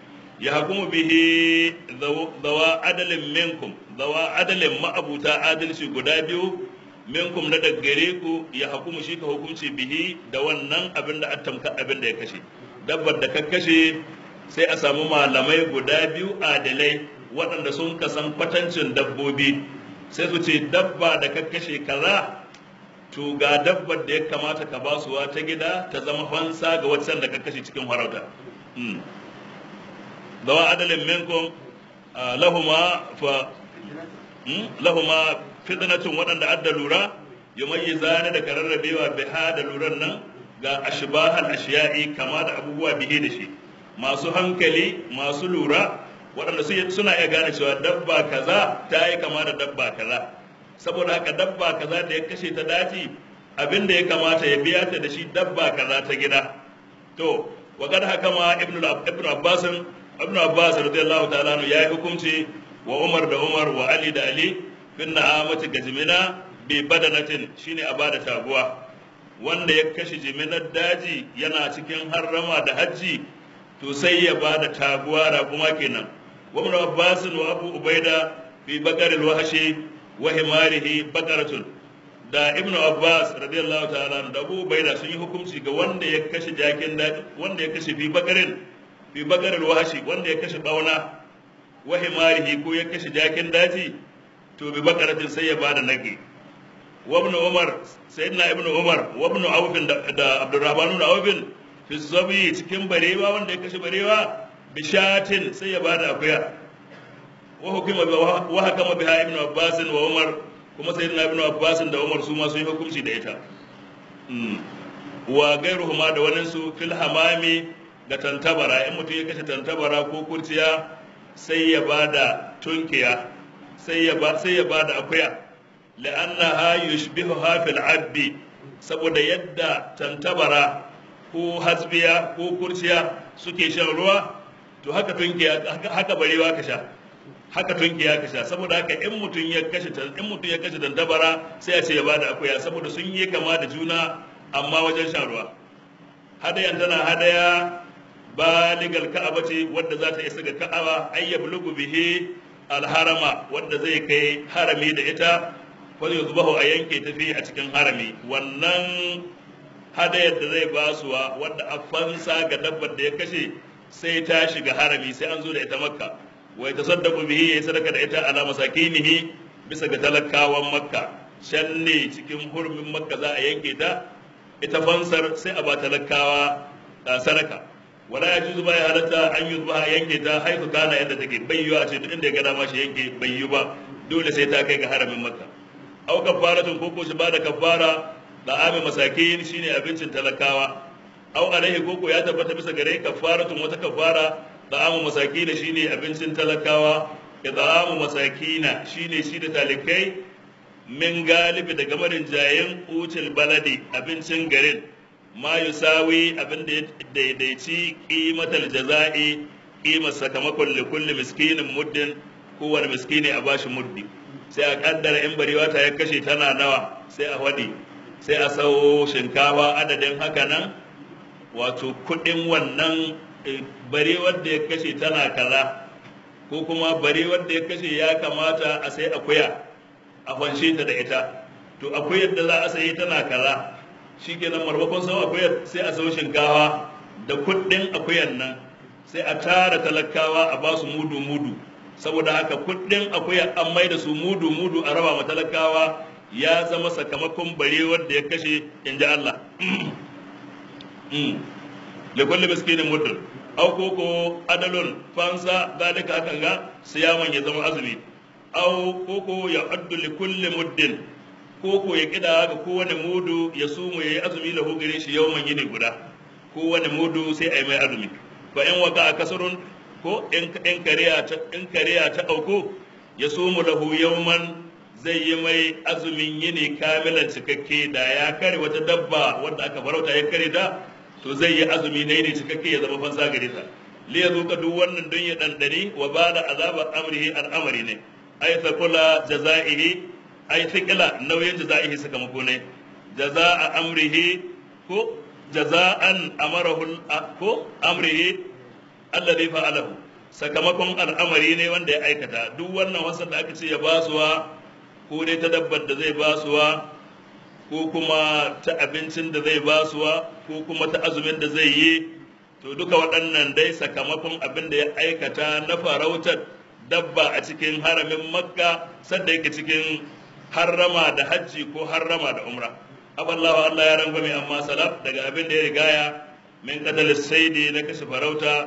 ya hukumu bihi zawa adalin minkum zawa adalin ma'abuta adalci guda biyu minkum na daggare ku ya hukumu shi ka hukunci bihi da wannan abin da attamka abin da ya kashe dabbar da ka kashe sai a samu malamai guda biyu adalai waɗanda sun kasan kwatancin dabbobi sai su ce dabba da ka kashe kaza to ga dabbar da ya kamata ka basuwa ta gida ta zama fansa ga waccan da ka kashe cikin farauta zawa adalin minkum lahuma fa lahuma fitnatun waɗanda adda lura yumayyizani da kararrabewa biha da luran nan ga ashbahal ashiya'i kama da abubuwa bihe da shi masu hankali masu lura waɗanda suna iya gane cewa dabba kaza ta yi kama da dabba kaza saboda haka dabba kaza da ya kashe ta daji abin da ya kamata ya biya ta da shi dabba kaza ta gida to wa kad hakama ibnu ibnu abbas ibnu abbas radiyallahu ta'ala ya yi hukunci wa umar da umar wa ali da ali fin na'amati gajmina bi badanatin shine a bada taguwa wanda ya kashe jiminar daji yana cikin harrama da hajji to sai ya bada taguwa raƙuma kenan wa ibnu abbas wa abu ubaida fi bakar al-wahshi wa himarihi bakaratun da ibnu abbas radiyallahu ta'ala da abu ubaida sun yi hukunci ga wanda ya kashe jakin daji wanda ya kashe fi bakarin fi bakar al-wahshi wanda ya kashe bauna wa himarihi ko ya kashe jakin daji to bi bakaratin sai ya bada nage وابن عمر سيدنا ابن عمر وابن عوف da Abdurrahman ibn Auf fi zabi cikin barewa wanda ya kashe barewa bishatin sai ya bada akuya wa hukuma wa hakama biha ibn Abbas wa Umar kuma sayyidina ibn Abbas da Umar su ma sun yi hukunci da ita wa gairuhuma da wani su fil hamami ga tantabara in mutum ya kashe tantabara ko kurciya sai ya bada tunkiya sai ya ba sai ya bada akuya la'annaha yushbihuha fil abbi saboda yadda tantabara ko hasbiya ko kurciya suke shan ruwa to haka tunkiya haka barewa ka sha haka tunkiya ka sha saboda haka in mutum ya kashe in mutum ya kashe tantabara sai ya ce ya bada akuya saboda sun yi kama da juna amma wajen shan ruwa hadayan tana hadaya baligal ka'aba ce wadda za ta isa ga ka'aba ayyablugu bihi alharama wadda zai kai harami da ita wani yanzu bahu a yanke tafi a cikin harami wannan hadayar da zai basuwa wadda a fansa ga dabbar da ya kashe sai ta shiga harami sai an zo da ita makka wai ta saddaku bihi yayi sadaka da ita ala masakinihi bisa ga talakawan makka shan ne cikin hurumin makka za a yanke ta ita fansar sai a ba talakawa sadaka wala ya juzu ba ya halatta an yi zuwa yanke ta haifu kana yadda take bayyuwa a ce duk inda ya gada ma shi yanke bayyu ba dole sai ta kai ga haramin makka au kafaratun ko ko shi bada kafara da amin masakin shine abincin talakawa au alaihi ko ko ya tabbata bisa gare kafaratun wata kafara da amin masakin shine abincin talakawa idamu masakina shine shi da talikai min galibi daga marin jayin utul baladi abincin garin ma yusawi abin da ya daidaici qimatal jaza'i qimar sakamakon li kulli miskinin muddin kowane miskini a bashi muddi sai a kaddara in barewa ta ya kashe tana nawa sai a wadi sai a sau shinkafa adadin haka nan wato kudin wannan barewar da ya kashe tana kaza ko kuma barewar da ya kashe ya kamata a sai akuya a fanshe ta da ita to akuyar da za a sayi tana kaza shi kenan marmakon sau akuyar sai a sau shinkafa da kudin akuyan nan sai a tara talakawa a ba su mudu mudu saboda haka kudin akuya an mai da su mudu mudu a raba ma talakawa ya zama sakamakon barewar da ya kashe in ji Allah da kulli miskinin muddin au koko adalun fansa zalika hakan ga siyaman ya zama azumi au koko ya addu li kulli muddin koko ya kida ga kowane mudu ya sumu yayi azumi lahu gare shi yawman yini guda kowane mudu sai ai mai azumi fa in waka kasarun ko in in kariya ta in kariya ta auko ya sumu lahu yawman zai yi mai azumin yini kamilan cikakke da ya kare wata dabba wanda aka farauta ya kare ta to zai yi azumi na yini cikakke ya zama fansa gare ta li yazuka duk wannan don ya dandani wa bada azabar amrihi al'amari ne ay kula jazaihi ay thiqla nauyin jazaihi sakamako ne jazaa amrihi ko jazaan amarahu ko amrihi alladhi fa'alahu sakamakon al'amari ne wanda ya aikata duk wannan wasan da aka ce ya basuwa ko dai ta dabbar da zai basuwa ko kuma ta abincin da zai basuwa ko kuma ta azumin da zai yi to duka waɗannan dai sakamakon abin da ya aikata na farautar dabba a cikin haramin makka sadda yake cikin harrama da hajji ko harrama da umra aballahu Allah ya rangwame amma salaf daga abin da ya rigaya min qadal saidi na kashe farauta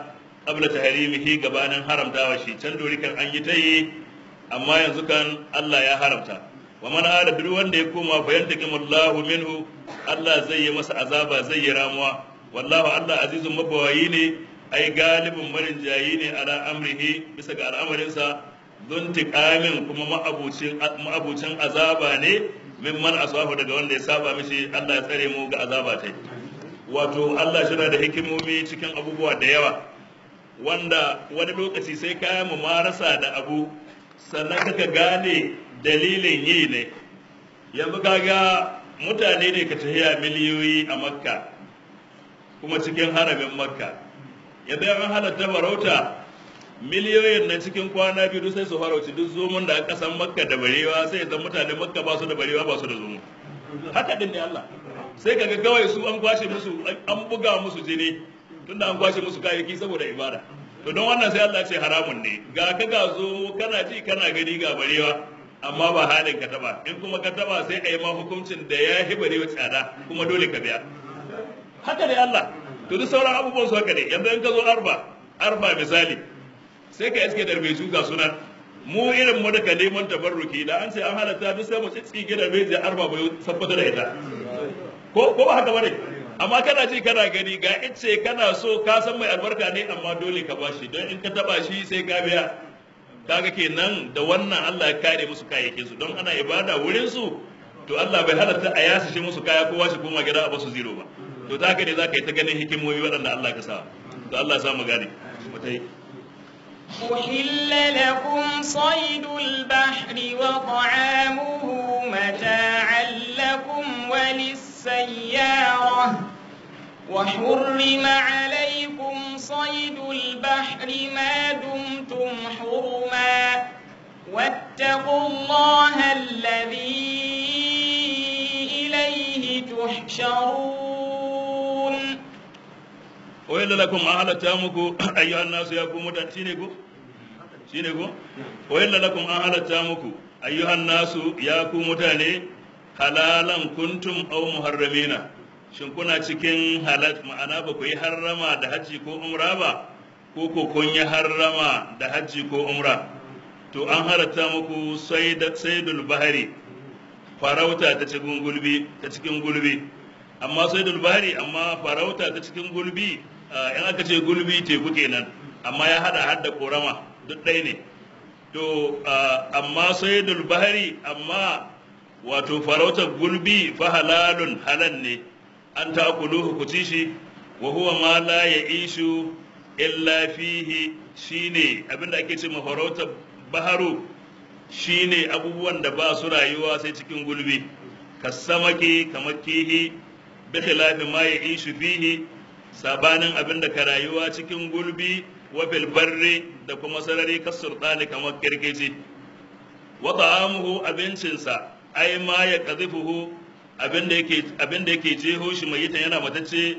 qabla tahrimihi gabanin haramtawa shi can dori kan an yi ta yi amma yanzu kan Allah ya haramta wa man ada duk wanda ya koma fa yantaqimullahu minhu Allah zai yi masa azaba zai yi ramuwa wallahu Allah azizun mabawayi ne ai galibin marin jayi ne ala amrihi bisa ga al'amarinsa don tiƙamin kuma ma'abucin azaba ne mimman aswahu daga wanda ya saba mishi Allah ya tsare mu ga azaba ta wato Allah shi da hikimomi cikin abubuwa da yawa wanda wani lokaci sai kaya mu marasa da abu sannan kaka gane dalilin yi ne yanzu kaga mutane ne ka tafiya miliyoyi a makka kuma cikin haramin makka yadda an halatta farauta miliyoyin na cikin kwana biyu sai su farauci duk zomon da aka san makka da barewa sai zan mutane makka ba su da barewa ba su da zomo haka din ne Allah sai kaga kawai su an kwashe musu an buga musu jini tunda an kwashe musu kayayyaki saboda ibada to don wannan sai Allah ce haramun ne ga ka ga zomo kana ji kana gani ga barewa amma ba halin ka taba in kuma ka taba sai a yi ma hukuncin da ya hi barewa tsada kuma dole ka biya haka ne Allah to duk sauran abubuwan su haka ne yanzu in ka zo arba arba misali sai ka iske darbeju ga sunan mu irin mu daga neman tabarruki da an ce an halatta duk sai mu tsitsige darbeji arba bai sabbata da ita ko ko ba haka bane amma kana ji kana gani ga ice kana so ka san mai albarka ne amma dole ka bashi don in ka taba shi sai ka biya kaga kenan da wannan Allah ya kare musu kayayyakin su don ana ibada wurin su to Allah bai halatta a yasa shi musu kaya kowa shi koma gida a basu zero ba to ta haka ne zaka yi ta ganin hikimomi waɗanda Allah ka sa to Allah ya sa mu gane mutai أحل لكم صيد البحر وطعامه متاعا لكم وللسيارة وحرم عليكم صيد البحر ما دمتم حرما واتقوا الله الذي إليه تحشرون وإلا لكم أهل تامكو أيها الناس يقوموا تنشينكو شينكو وإلا لكم أهل تامكو أيها الناس يقوموا تاني حلالا كنتم أو محرمين shin kuna cikin halat ma'ana ba ku yi harrama da hajji ko umra ba ko ko kun yi harrama da hajji ko umra to an halatta muku saidul bahari farauta ta cikin gulbi ta cikin gulbi amma saidul bahari amma farauta ta cikin gulbi in aka ce gulbi teku kenan amma ya hada hadda korama duk ɗaya ne to amma saidul bahari amma wato farautar gulbi fa halalun halal ne an ta'kuluhu ku ci shi wa huwa ma la ya'ishu illa fihi shine abinda ake ce mafarautar baharu shine abubuwan da ba su rayuwa sai cikin gulbi kasamaki kamar kihi bi khilafi ma ya'ishu fihi sabanin abinda ka rayuwa cikin gulbi wa fil barri da kuma sarari kasurtani kamar kirkici wa ta'amuhu abincinsa ai ma ya qazifuhu abinda yake abinda yake jeho shi mai yita yana matacce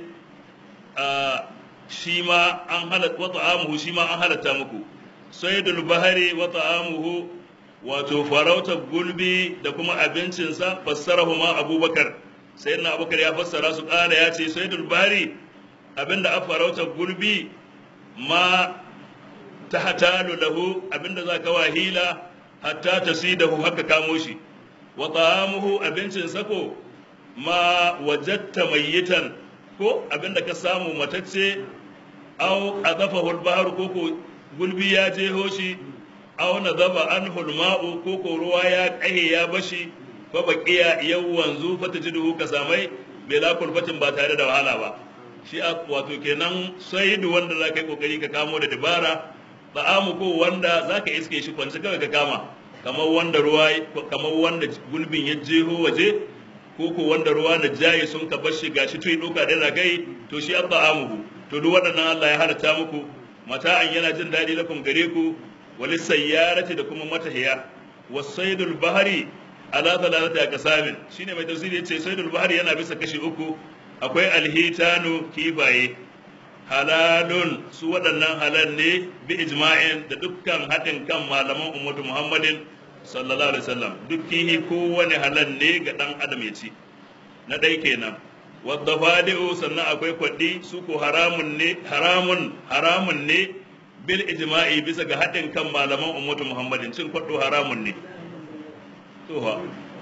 shi ma an halatta wa ta'amuhu shi ma an halatta muku saydul bahari wa ta'amuhu wato farautar gulbi da kuma abincinsa fassarahu ma abubakar sayyidina abubakar ya fassara su kala ya ce saydul bahari abinda a farautar gulbi ma tahtalu lahu abinda za ka wahila hatta tasidahu haka kamo shi wa ta'amuhu abincin sako ma wajatta mayyitan ko abinda ka samu matacce aw adafahu al-bahr ko ko gulbi ya jeho shi aw nadaba anhu al-ma'u ko ko ruwa ya kahe ya bashi fa baqiya yawan zu fa tajiduhu ka samai bela kulfatin ba tare da wahala ba shi wato kenan saidu wanda zaka yi kokari ka kamo da dabara ta'amu ko wanda zaka iske shi kwanci kawai ka kama kamar wanda ruwa kamar wanda gulbin ya jeho waje ko ko wanda ruwa na jaye sun ka bar shi gashi tuyi doka da ragai to shi abba amuhu to duk waɗannan Allah ya halatta muku mata'an yana jin daɗi lakum gare ku walis sayyarati da kuma matahiya wasaidul bahari ala thalathati aqsamin shine mai tafsiri yace saidul bahari yana bisa kashi uku akwai alhitanu kibaye halalun su waɗannan halal ne bi ijma'in da dukkan haɗin kan malaman ummatu muhammadin sallallahu alaihi wasallam duk kihi kowane halal ne ga ɗan adam ya ci na ɗai kenan wadda fadi'u sannan akwai kwaɗi su ko haramun ne haramun haramun ne bil ijma'i bisa ga haɗin kan malaman ummatu muhammadin cin kwaɗo haramun ne to ha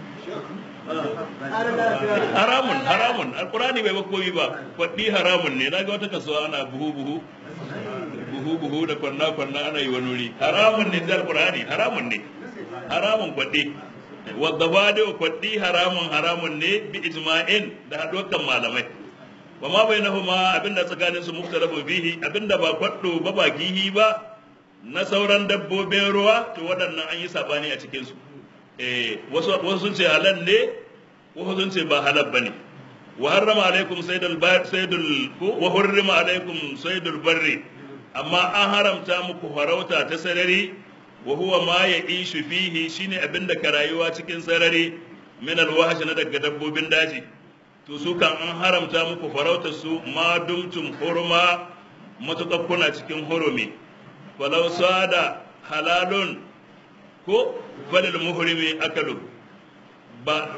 haramun haramun alqur'ani bai makomi ba kwaɗi haramun ne naga wata kasuwa ana buhu buhu buhu buhu da kwanna kwanna ana yi wani wuri haramun ne da alqur'ani haramun ne haramun kwaɗi wadda fadi'u kwaɗi haramun haramun ne bi ijma'in da haɗuwakan malamai wa ma bainahuma abinda tsakanin su muktarabu bihi abinda ba kwaddo ba ba gihi ba na sauran dabbobin ruwa to waɗannan an yi sabani a cikin su eh wasu wasu sun ce halal ne wasu sun ce ba halal bane wa harrama alaikum saydul bar saydul wa hurrima alaikum saydul barri amma an haramta muku farauta ta sarari wa huwa ma ya'ishu fihi shine abinda ka rayuwa cikin sarari min alwahsh na daga dabbobin daji to su kan an haramta muku farautar su ma dumtum hurma matuƙar kuna cikin hurumi falau sada halalun ko falil muhrimi akalu ba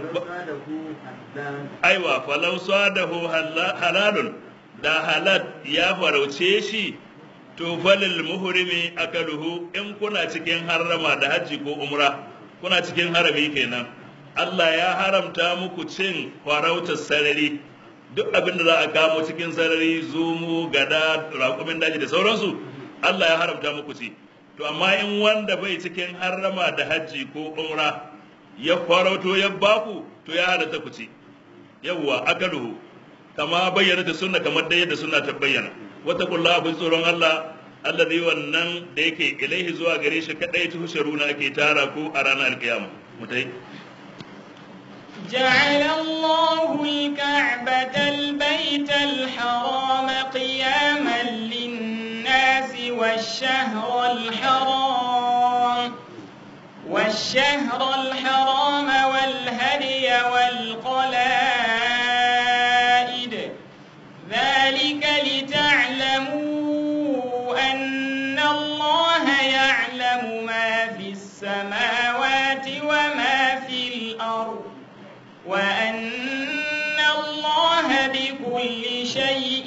aiwa falau sadahu halalun da halal ya farauce shi to falil muhrimi akaluhu in kuna cikin harrama da hajji ko umra kuna cikin harami kenan Allah ya haramta muku cin farautar sarari duk abin da za a kamo cikin sarari zumu gada raƙumin daji da sauransu Allah ya haramta muku ci to amma in wanda bai cikin harrama da hajji ko umra ya farauto ya baku to ya halatta ku ci yawwa akaluhu kama bayyana da sunna kamar da yadda sunna ta bayyana wata kullaha kun tsoron Allah allazi wannan da yake ilaihi zuwa gare shi kadai tuhsharuna ake tara ku a ranar alkiyama mutai جعل الله الكعبة البيت الحرام قياما للناس والشهر الحرام والشهر الحرام والهدي والقلائد ذلك لتعلموا أن الله يعلم ما في السماوات وما في الأرض وأن الله بكل شيء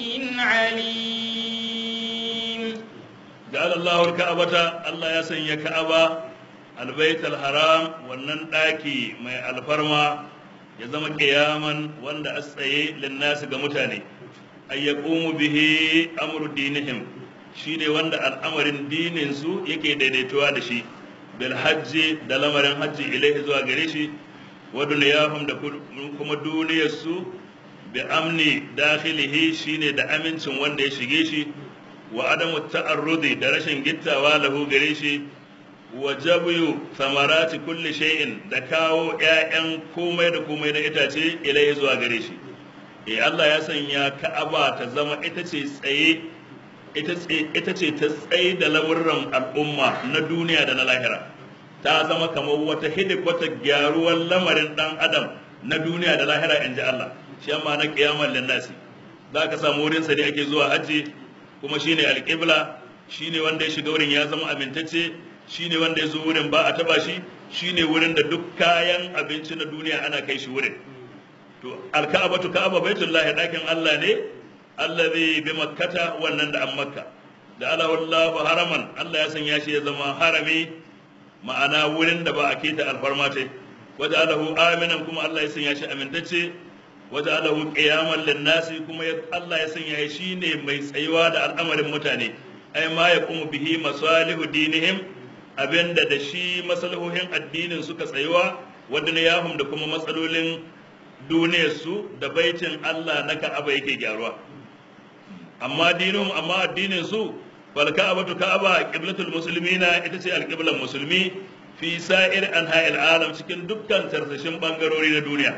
عليم جعل الله الكعبة الله يسن كعبة البيت الحرام wannan daki mai alfarma ya zama kiyaman wanda asaye linnasi ga mutane ay yaqumu bihi amru dinihim shine wanda al'amarin dinin su yake daidaituwa da shi bil hajji da lamarin hajji ilaihi zuwa gare shi wa duniyahum da kuma duniyar su bi amni dakhilihi shine da amincin wanda ya shige shi wa adamu ta'arrudi da rashin gittawa lahu gare shi wa jabyu samarati kulli shay'in da kawo ƴaƴan komai da komai na itace ilai zuwa gare shi eh Allah ya sanya Ka'aba ta zama ita ce tsaye ita ce ita ce ta tsaye da lawurran al'umma na duniya da na lahira ta zama kamar wata hidikwata gyaruwar lamarin dan adam na duniya da lahira inji Allah shi amma na kiyamar linnasi za ka samu wurin sa ne ake zuwa hajji kuma shine alqibla shine wanda ya shiga wurin ya zama amintacce shine wanda ya zo wurin ba a taba shi shine wurin da duk kayan abinci na duniya ana kai shi wurin to alka'abatu ka'aba baitullahi dakin Allah ne allazi bi makkata wannan da an makka da ala wallahu haraman Allah ya sanya shi ya zama harami ma'ana wurin da ba a keta alfarma ce waja'alahu aminan kuma Allah ya sanya shi amintacce waja'alahu qiyaman lin-nasi kuma Allah ya sanya shi ne mai tsayuwa da al'amarin mutane ai ma yaqumu bihi masalihu dinihim abinda da shi masalahohin addinin suka tsayuwa wadda yahum da kuma matsalolin duniyarsu da baitin Allah na Ka'aba yake gyaruwa amma dinum amma addinin su fal ka'abatu ka'aba qiblatul muslimina ita ce alqiblan musulmi fi sa'ir anha'il alam cikin dukkan tarsashin bangarori na duniya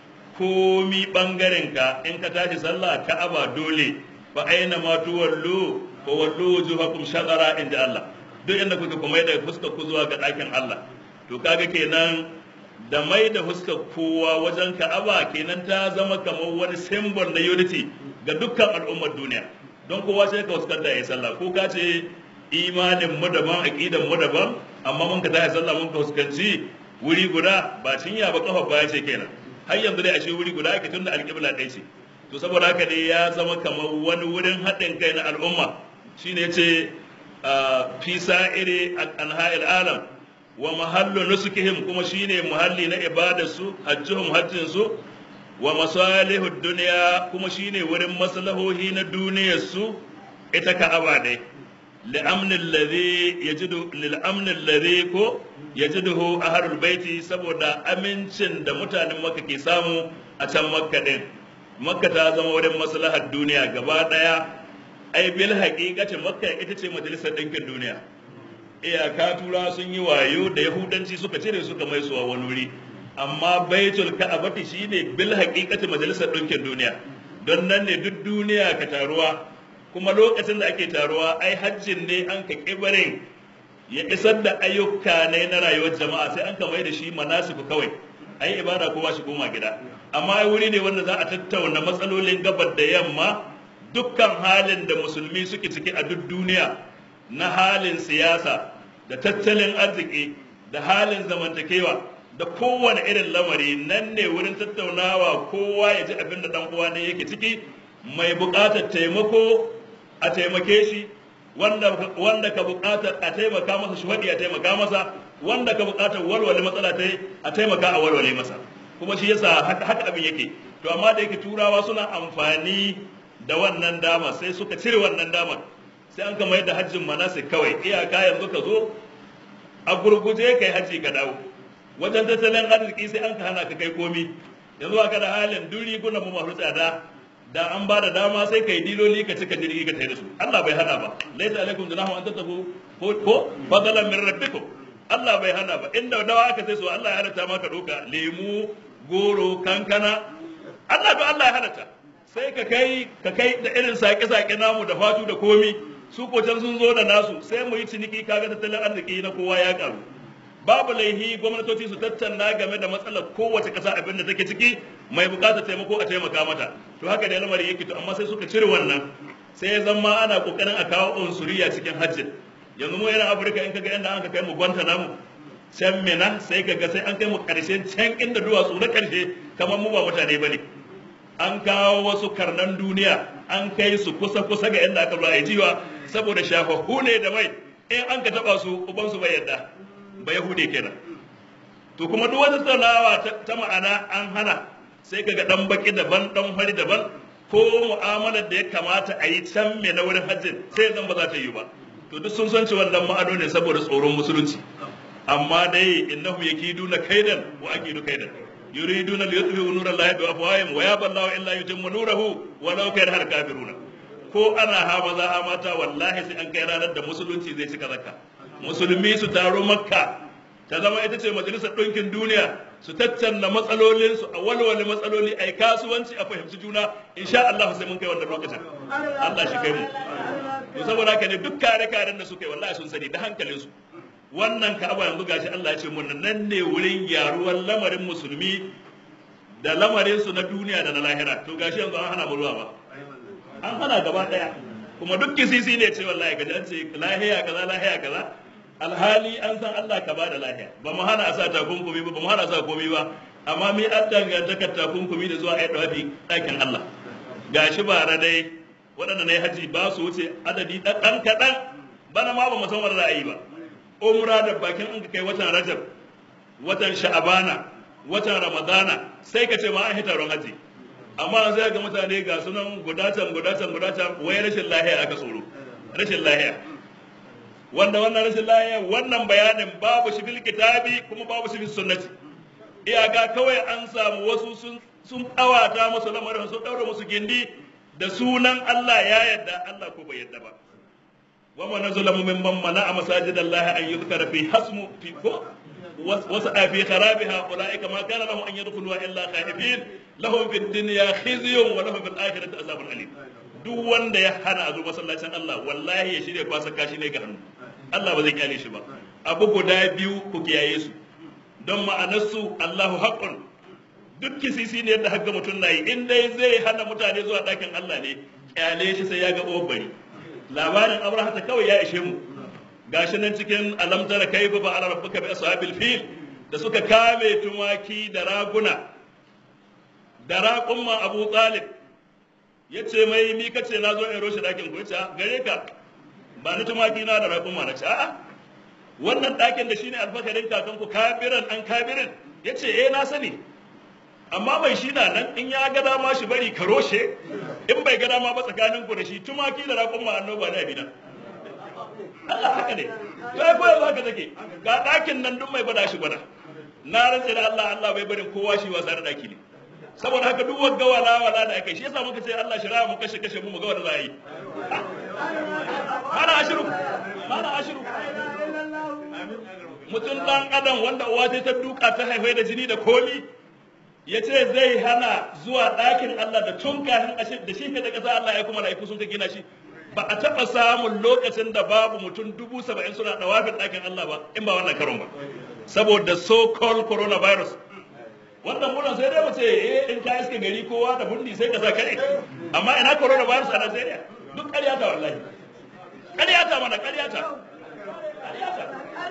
komi bangaren ka in ka tashi sallah Ka'aba dole fa aina ma tuwallu fa wallu wujuhakum shatara inda Allah duk inda kuka kuma da fuskar ku zuwa ga ɗakin Allah to kaga kenan da mai da fuskar kowa wajen Ka'aba kenan ta zama kamar wani symbol na unity ga dukkan al'ummar duniya don kowa sai ka fuskar da ya sallah ko ka ce imanin mu daban aqidan mu daban amma mun ka tashi sallah mun ka fuskanci wuri guda ba cinya ba kafa baya ce kenan har yanzu dai a ce wuri guda ake tunda alƙibla ɗaya ce to saboda haka ne ya zama kamar wani wurin haɗin kai na al'umma shine yace fi sa'iri anha'il alam wa mahallu nusukihim kuma shine muhalli na ibadarsu hajjuhum hajjinsu wa masalihud dunya kuma shine wurin maslahohi na duniyarsu ita ka'aba ne li'amn alladhi yajidu lil'amn alladhi ko yajiduhu ahlul baiti saboda amincin da mutanen makka ke samu a can makka din makka ta zama wurin maslahar duniya gaba daya ai bil haqiqati makka ita ce majalisar ɗinkin duniya iyaka tura sun yi wayo da yahudanci suka cire suka mai suwa wani wuri amma baitul ka'abati shine bil haqiqati majalisar ɗinkin duniya don nan ne duk duniya ka taruwa kuma lokacin da ake taruwa ai hajjin ne an ka kibarin ya isar da ayyuka ne na rayuwar jama'a sai an ka mai da shi manasiku kawai ai ibada kowa shi koma gida amma ai wuri ne wanda za a tattauna matsalolin gabar da yamma dukkan halin da musulmi suke ciki a duk duniya na halin siyasa da tattalin arziki da halin zamantakewa da kowane irin lamari nan ne wurin tattaunawa kowa ya ji abin da dan uwa ne yake ciki mai buƙatar taimako a taimake shi wanda wanda ka buƙatar a taimaka masa shi wadi a taimaka masa wanda ka buƙatar walwale matsala ta a taimaka a walwale masa kuma shi yasa haka haka abin yake to amma da yake turawa suna amfani da wannan dama sai suka cire wannan damar sai an kama yadda hajjin manasik kawai iyaka yanzu ka zo a gurguje kai hajji ka dawo wajen tattalin arziki sai an ka hana ka kai komi yanzu aka da halin duk rigunan mu masu tsada da an ba da dama sai kai diloli ka cika jirgi ka tare su Allah bai hana ba laisa alaikum junahu an tattaku ko fadalan min rabbikum Allah bai hana ba inda dawa aka sai su Allah ya halatta maka doka lemu goro kankana Allah to Allah ya halatta sai ka kai ka kai da irin sake-sake namu da fatu da komi su ko can sun zo da nasu sai mu yi ciniki kaga tattalin arziki na kowa ya karu babu laihi gwamnatoci su tattauna game da matsalar kowace ƙasa abin da take ciki mai buƙatar taimako a taimaka mata to haka da lamari yake to amma sai suka cire wannan sai ya zama ana kokarin a kawo unsuriya cikin hajjin yanzu mu yana Afirka in kaga inda an ka kai mu gwanta namu can Mina sai kaga sai an kai mu ƙarshen can inda duwatsu na ƙarshe kamar mu ba mutane bane an kawo wasu karnan duniya an kai su kusa kusa ga inda aka ruwa jiwa saboda shafahu ne da mai in an ka taba su uban su bai yadda ba yahude kenan to kuma duk wata sanawa ta ma'ana an hana sai kaga dan baki daban dan fari daban ko mu'amalar da ya kamata a yi can me na wurin hajjin sai zan ba za ta yi ba to duk sun san cewa wannan ma'ado ne saboda tsoron musulunci amma dai innahum yakiduna kaidan wa akidu kaidan yuriduna liyutfi'u nurallahi bi afwahihim wa yaba Allahu illa yutimma nurahu walau karihal kafiruna ko ana ha maza ha mata wallahi sai an kai ranar da musulunci zai cika zakka musulmi su taro makka ta zama ita ce majalisar ɗinkin duniya su tattauna matsalolin su a walwale matsaloli ai kasuwanci a fahimci juna insha Allah sai mun kai wannan lokacin Allah shi kai mu to saboda haka ne duk kare karen da suka yi wallahi sun sani da hankalin su wannan ka'aba yanzu gashi Allah ya ce mun nan ne wurin gyaruwar lamarin musulmi da lamarin su na duniya da na lahira to gashi yanzu an hana mu ruwa ba an hana gaba daya kuma duk kisisi ne ce wallahi gaji an ce lahiya kaza lahiya kaza alhali an san Allah ka bada lahiya ba mu hana a sa takunkumi ba ba mu hana sa komai ba amma mi an dangantaka takunkumi da zuwa ayi dawafi ɗakin Allah gashi ba dai waɗanda na yi haji ba su wuce adadi ɗan kaɗan bana ma ba mu san wani ra'ayi ba umra da bakin an kai watan rajab watan sha'abana watan ramadana sai ka ce ma an hita ron haji amma sai ga mutane ga sunan gudatan gudatan gudatan wai rashin lahiya aka tsoro rashin lahiya wanda wannan rashin lahiya wannan bayanin babu shi fil kitabi kuma babu shi fil sunnati iyaka kawai an samu wasu sun sun kawata musu lamarin sun daura musu gindi da sunan Allah ya yadda Allah ko bai yadda ba wa man zalamu mimman mana'a masajidallahi an yuzkara fi hasmu fi ko وسعى في خرابها أولئك ما كان لهم أن يدخلوها إلا خائفين لهم في الدنيا خزي ولهم في الآخرة عذاب أليم duk wanda ya hana a zo masallacin Allah wallahi ya shirya kwasa kashi ne ga hannu Allah ba zai kyale shi ba abu guda biyu ku kiyaye su don ma'anarsu Allahu haqqun duk kisisi ne yadda haka mutum nayi in dai zai hana mutane zuwa ɗakin Allah ne kyale shi sai ya ga obari labarin Abraha ta kawai ya ishe mu gashi nan cikin alamtara kaifa ba ala rabbuka bi ashabil fil da suka kame tumaki da raguna da raƙumma Abu Talib ya ce mai mi kace na zo in roshe ɗakin ku ya ce gare ka ba ni tumaki na da raƙuma na ce a'a wannan ɗakin da shine alfakarin kakanku kabiran an kabirin ya ce eh na sani amma mai shi na nan in ya ga dama shi bari ka roshe in bai ga dama ba tsakanin ku da shi tumaki da raƙuma annoba da abina Allah haka ne to ai koyar haka take ga ɗakin nan duk mai bada shi gwada na rantsa da Allah Allah bai barin kowa shi wasa da ɗaki ne saboda haka duk wagga wala wala da aka shi yasa muka ce Allah shira mu kashe kashe mu mu ga wanda za a yi mana ashiru mana ashiru mutum dan adam wanda uwa ta ta duka ta haifai da jini da koli ya ce zai hana zuwa ɗakin Allah da tun kafin a da shi da ƙasa Allah ya kuma laiku sun ta gina shi ba a taɓa samun lokacin da babu mutum dubu saba'in suna ɗawafin ɗakin Allah ba in ba wannan karon ba saboda so called coronavirus wannan munan sai dai mu ce eh in ka iske gari kowa da bundi sai ka sa kare amma ina coronavirus a Najeriya duk ƙarya ta wallahi ƙarya ta mana ƙarya ta ƙarya ta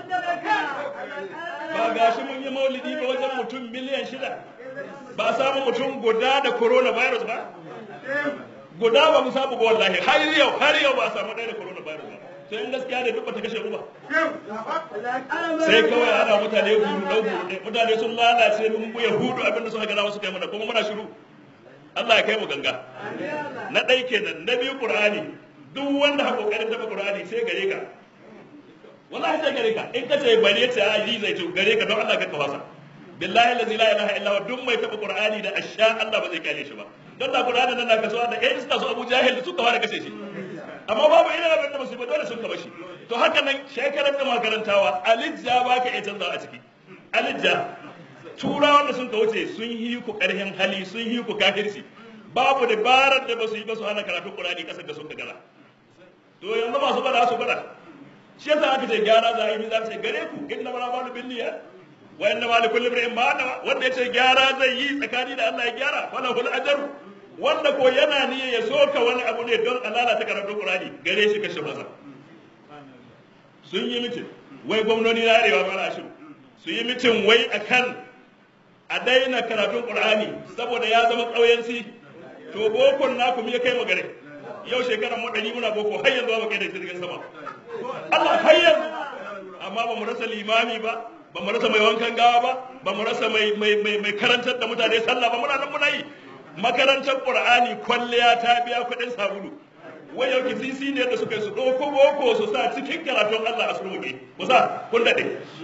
ba gashi mun yi maulidi ba wajen mutum miliyan shida ba samu mutum guda da coronavirus ba guda ba mu samu ba wallahi har yau har yau ba a samu ɗaya da coronavirus ba to in gaskiya ne duk ba ta kashe ruwa sai kawai ana mutane guru ɗau guru mutane sun lalace mun bu yahudu abinda suka gana wasu kai mana kuma muna shiru Allah ya kai mu ganga na ɗai kenan na biyu qur'ani duk wanda ha kokarin taɓa qur'ani sai gare ka wallahi sai gare ka in ka ce bari ta a yi zai to gare ka don Allah ka kawasa billahi allazi la ilaha illa huwa duk mai taɓa qur'ani da asha Allah ba zai kyale shi ba don da qur'ani nan na kasuwa da eh iska su Abu Jahil da suka fara kashe shi amma babu ina abin da musu ba dole sun kaba shi to haka nan shekarar da makarantawa alijja ba ka iya canzawa a ciki alijja turawan da sun ka wuce sun yi ku karhin hali sun yi ku kafirci babu dabarar da ba su yi ba su hana karatu qur'ani kasar da sun ka gara to yanzu masu bada su bada shi yasa aka ce gyara za a yi za ce gare ku inna mala balu bin niyya wa inna ma likulli imrin ma nawa wanda yace gyara zai yi tsakani da Allah ya gyara wala hul ajru wanda ko yana niyya ya soka wani abu ne don Allah ta karatu qur'ani gare shi kashe masa sun yi mitin wai gwamnoni na arewa mala ashiru su yi mitin wai akan a daina karatun qur'ani saboda ya zama kauyanci to bokon naku me kai mu gare yau shekaran mu ɗari muna boko har yanzu ba kai da jirgin sama Allah har yanzu amma ba mu rasa limami ba ba mu rasa mai wankan gawa ba ba mu rasa mai mai mai karantar da mutane sallah ba muna nan muna yi makarantar qur'ani kwalliya ta biya kuɗin sabulu wai yau kisisi ne da suka yi su ɗauko boko su sa cikin karatun Allah a surmuke ku sa kun daɗe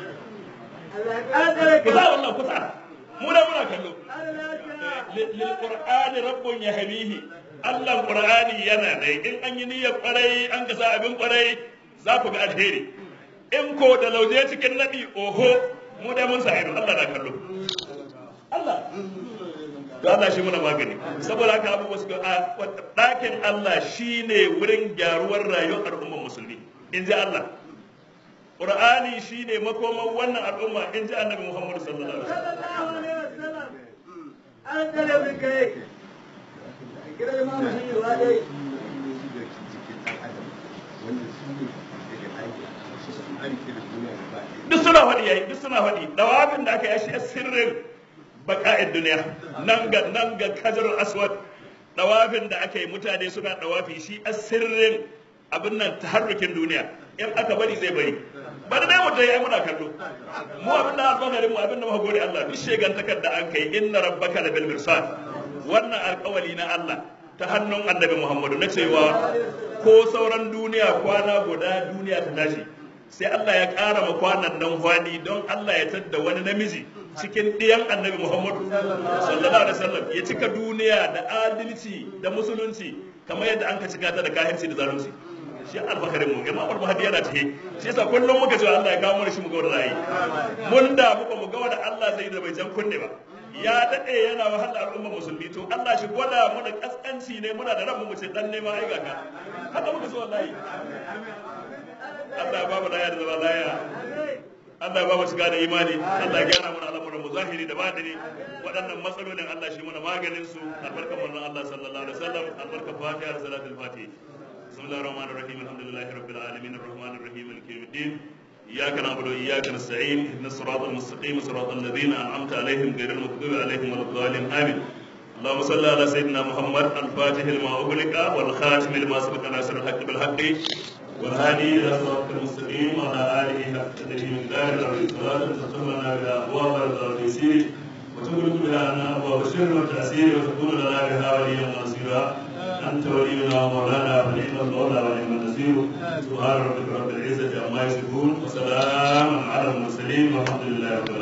ku sa wannan ku sa mu da muna kallo lil qur'ani rabbun yahmihi Allah qur'ani yana da in an yi niyyar kwarai an ka sa abin kwarai za ku ga alheri in ko da lauje cikin nadi oho mu da mun sa ido Allah na kallo Allah to Allah shi muna magani saboda haka abu wasu ɗakin Allah shine wurin gyaruwar rayuwar al'ummar musulmi in ji Allah Qur'ani shine makoman wannan al'umma in ji Annabi Muhammad sallallahu alaihi wasallam an kare mu kai kira ma mu shi wa dai duk suna faɗi yayi duk suna faɗi dawabin da aka yi shi sirrin baka'id duniya nan ga nan ga kajarul aswad dawafin da aka yi mutane suna dawafi shi asirrin abin nan taharrukin duniya in aka bari zai bari bari dai mutai ai muna kallo mu abin da alfakarin mu abin da muka gode Allah duk shegantakar da an kai inna rabbaka labil mirsad wannan alƙawali na Allah ta hannun annabi Muhammadu na cewa ko sauran duniya kwana guda duniya ta tashi sai Allah ya ƙara ma kwanan nan hwani don Allah ya tadda wani namiji cikin ɗiyan annabi Muhammadu sallallahu alaihi wasallam ya cika duniya da adalci da musulunci kamar yadda an ka cika ta da kahirci da zalunci shi albakarin mu imam al-mahdi yana tahe shi yasa kullum muka ce Allah ya kawo mana shi mu ga wanda zai mun da muka mu ga wanda Allah zai da bai jan kunne ba ya dade yana wahala al'umma musulmi to Allah shi gwada mu da kaskanci ne muna da ran mu ce dan nema ai ga ka haka muka so wallahi Allah ya ba mu da yadda zama laya Allah ya ba mu shiga da imani Allah ya gyara mana al'amuran mu zahiri da batini waɗannan matsalolin Allah shi muna maganin su albarkan manzon Allah sallallahu alaihi wasallam albarkan Fatiha da salatul Fatih bismillahir rahmanir rahim alhamdulillahi rabbil alamin arrahmanir rahim maliki yawmiddin iyyaka na'budu wa iyyaka nasta'in ihdinas siratal mustaqim siratal ladzina an'amta alaihim ghayril maghdubi alaihim waladdallin amin اللهم صل على سيدنا محمد الفاتح لما أغلق والخاتم لما سبق ناصر الحق بالحق والهادي إلى صراطك المستقيم وعلى آله حق قدره ومقداره العظيم صلاة تفتح لنا بها أبواب الرضا والتيسير وتغلق بها عنا أبواب الشر والتأثير وتكون لنا بها وليا ونصيرا أنت ولينا ومولانا ونعم المولى ونعم النصير سبحان ربك رب العزة عما يصفون وسلام على المرسلين والحمد لله رب العالمين.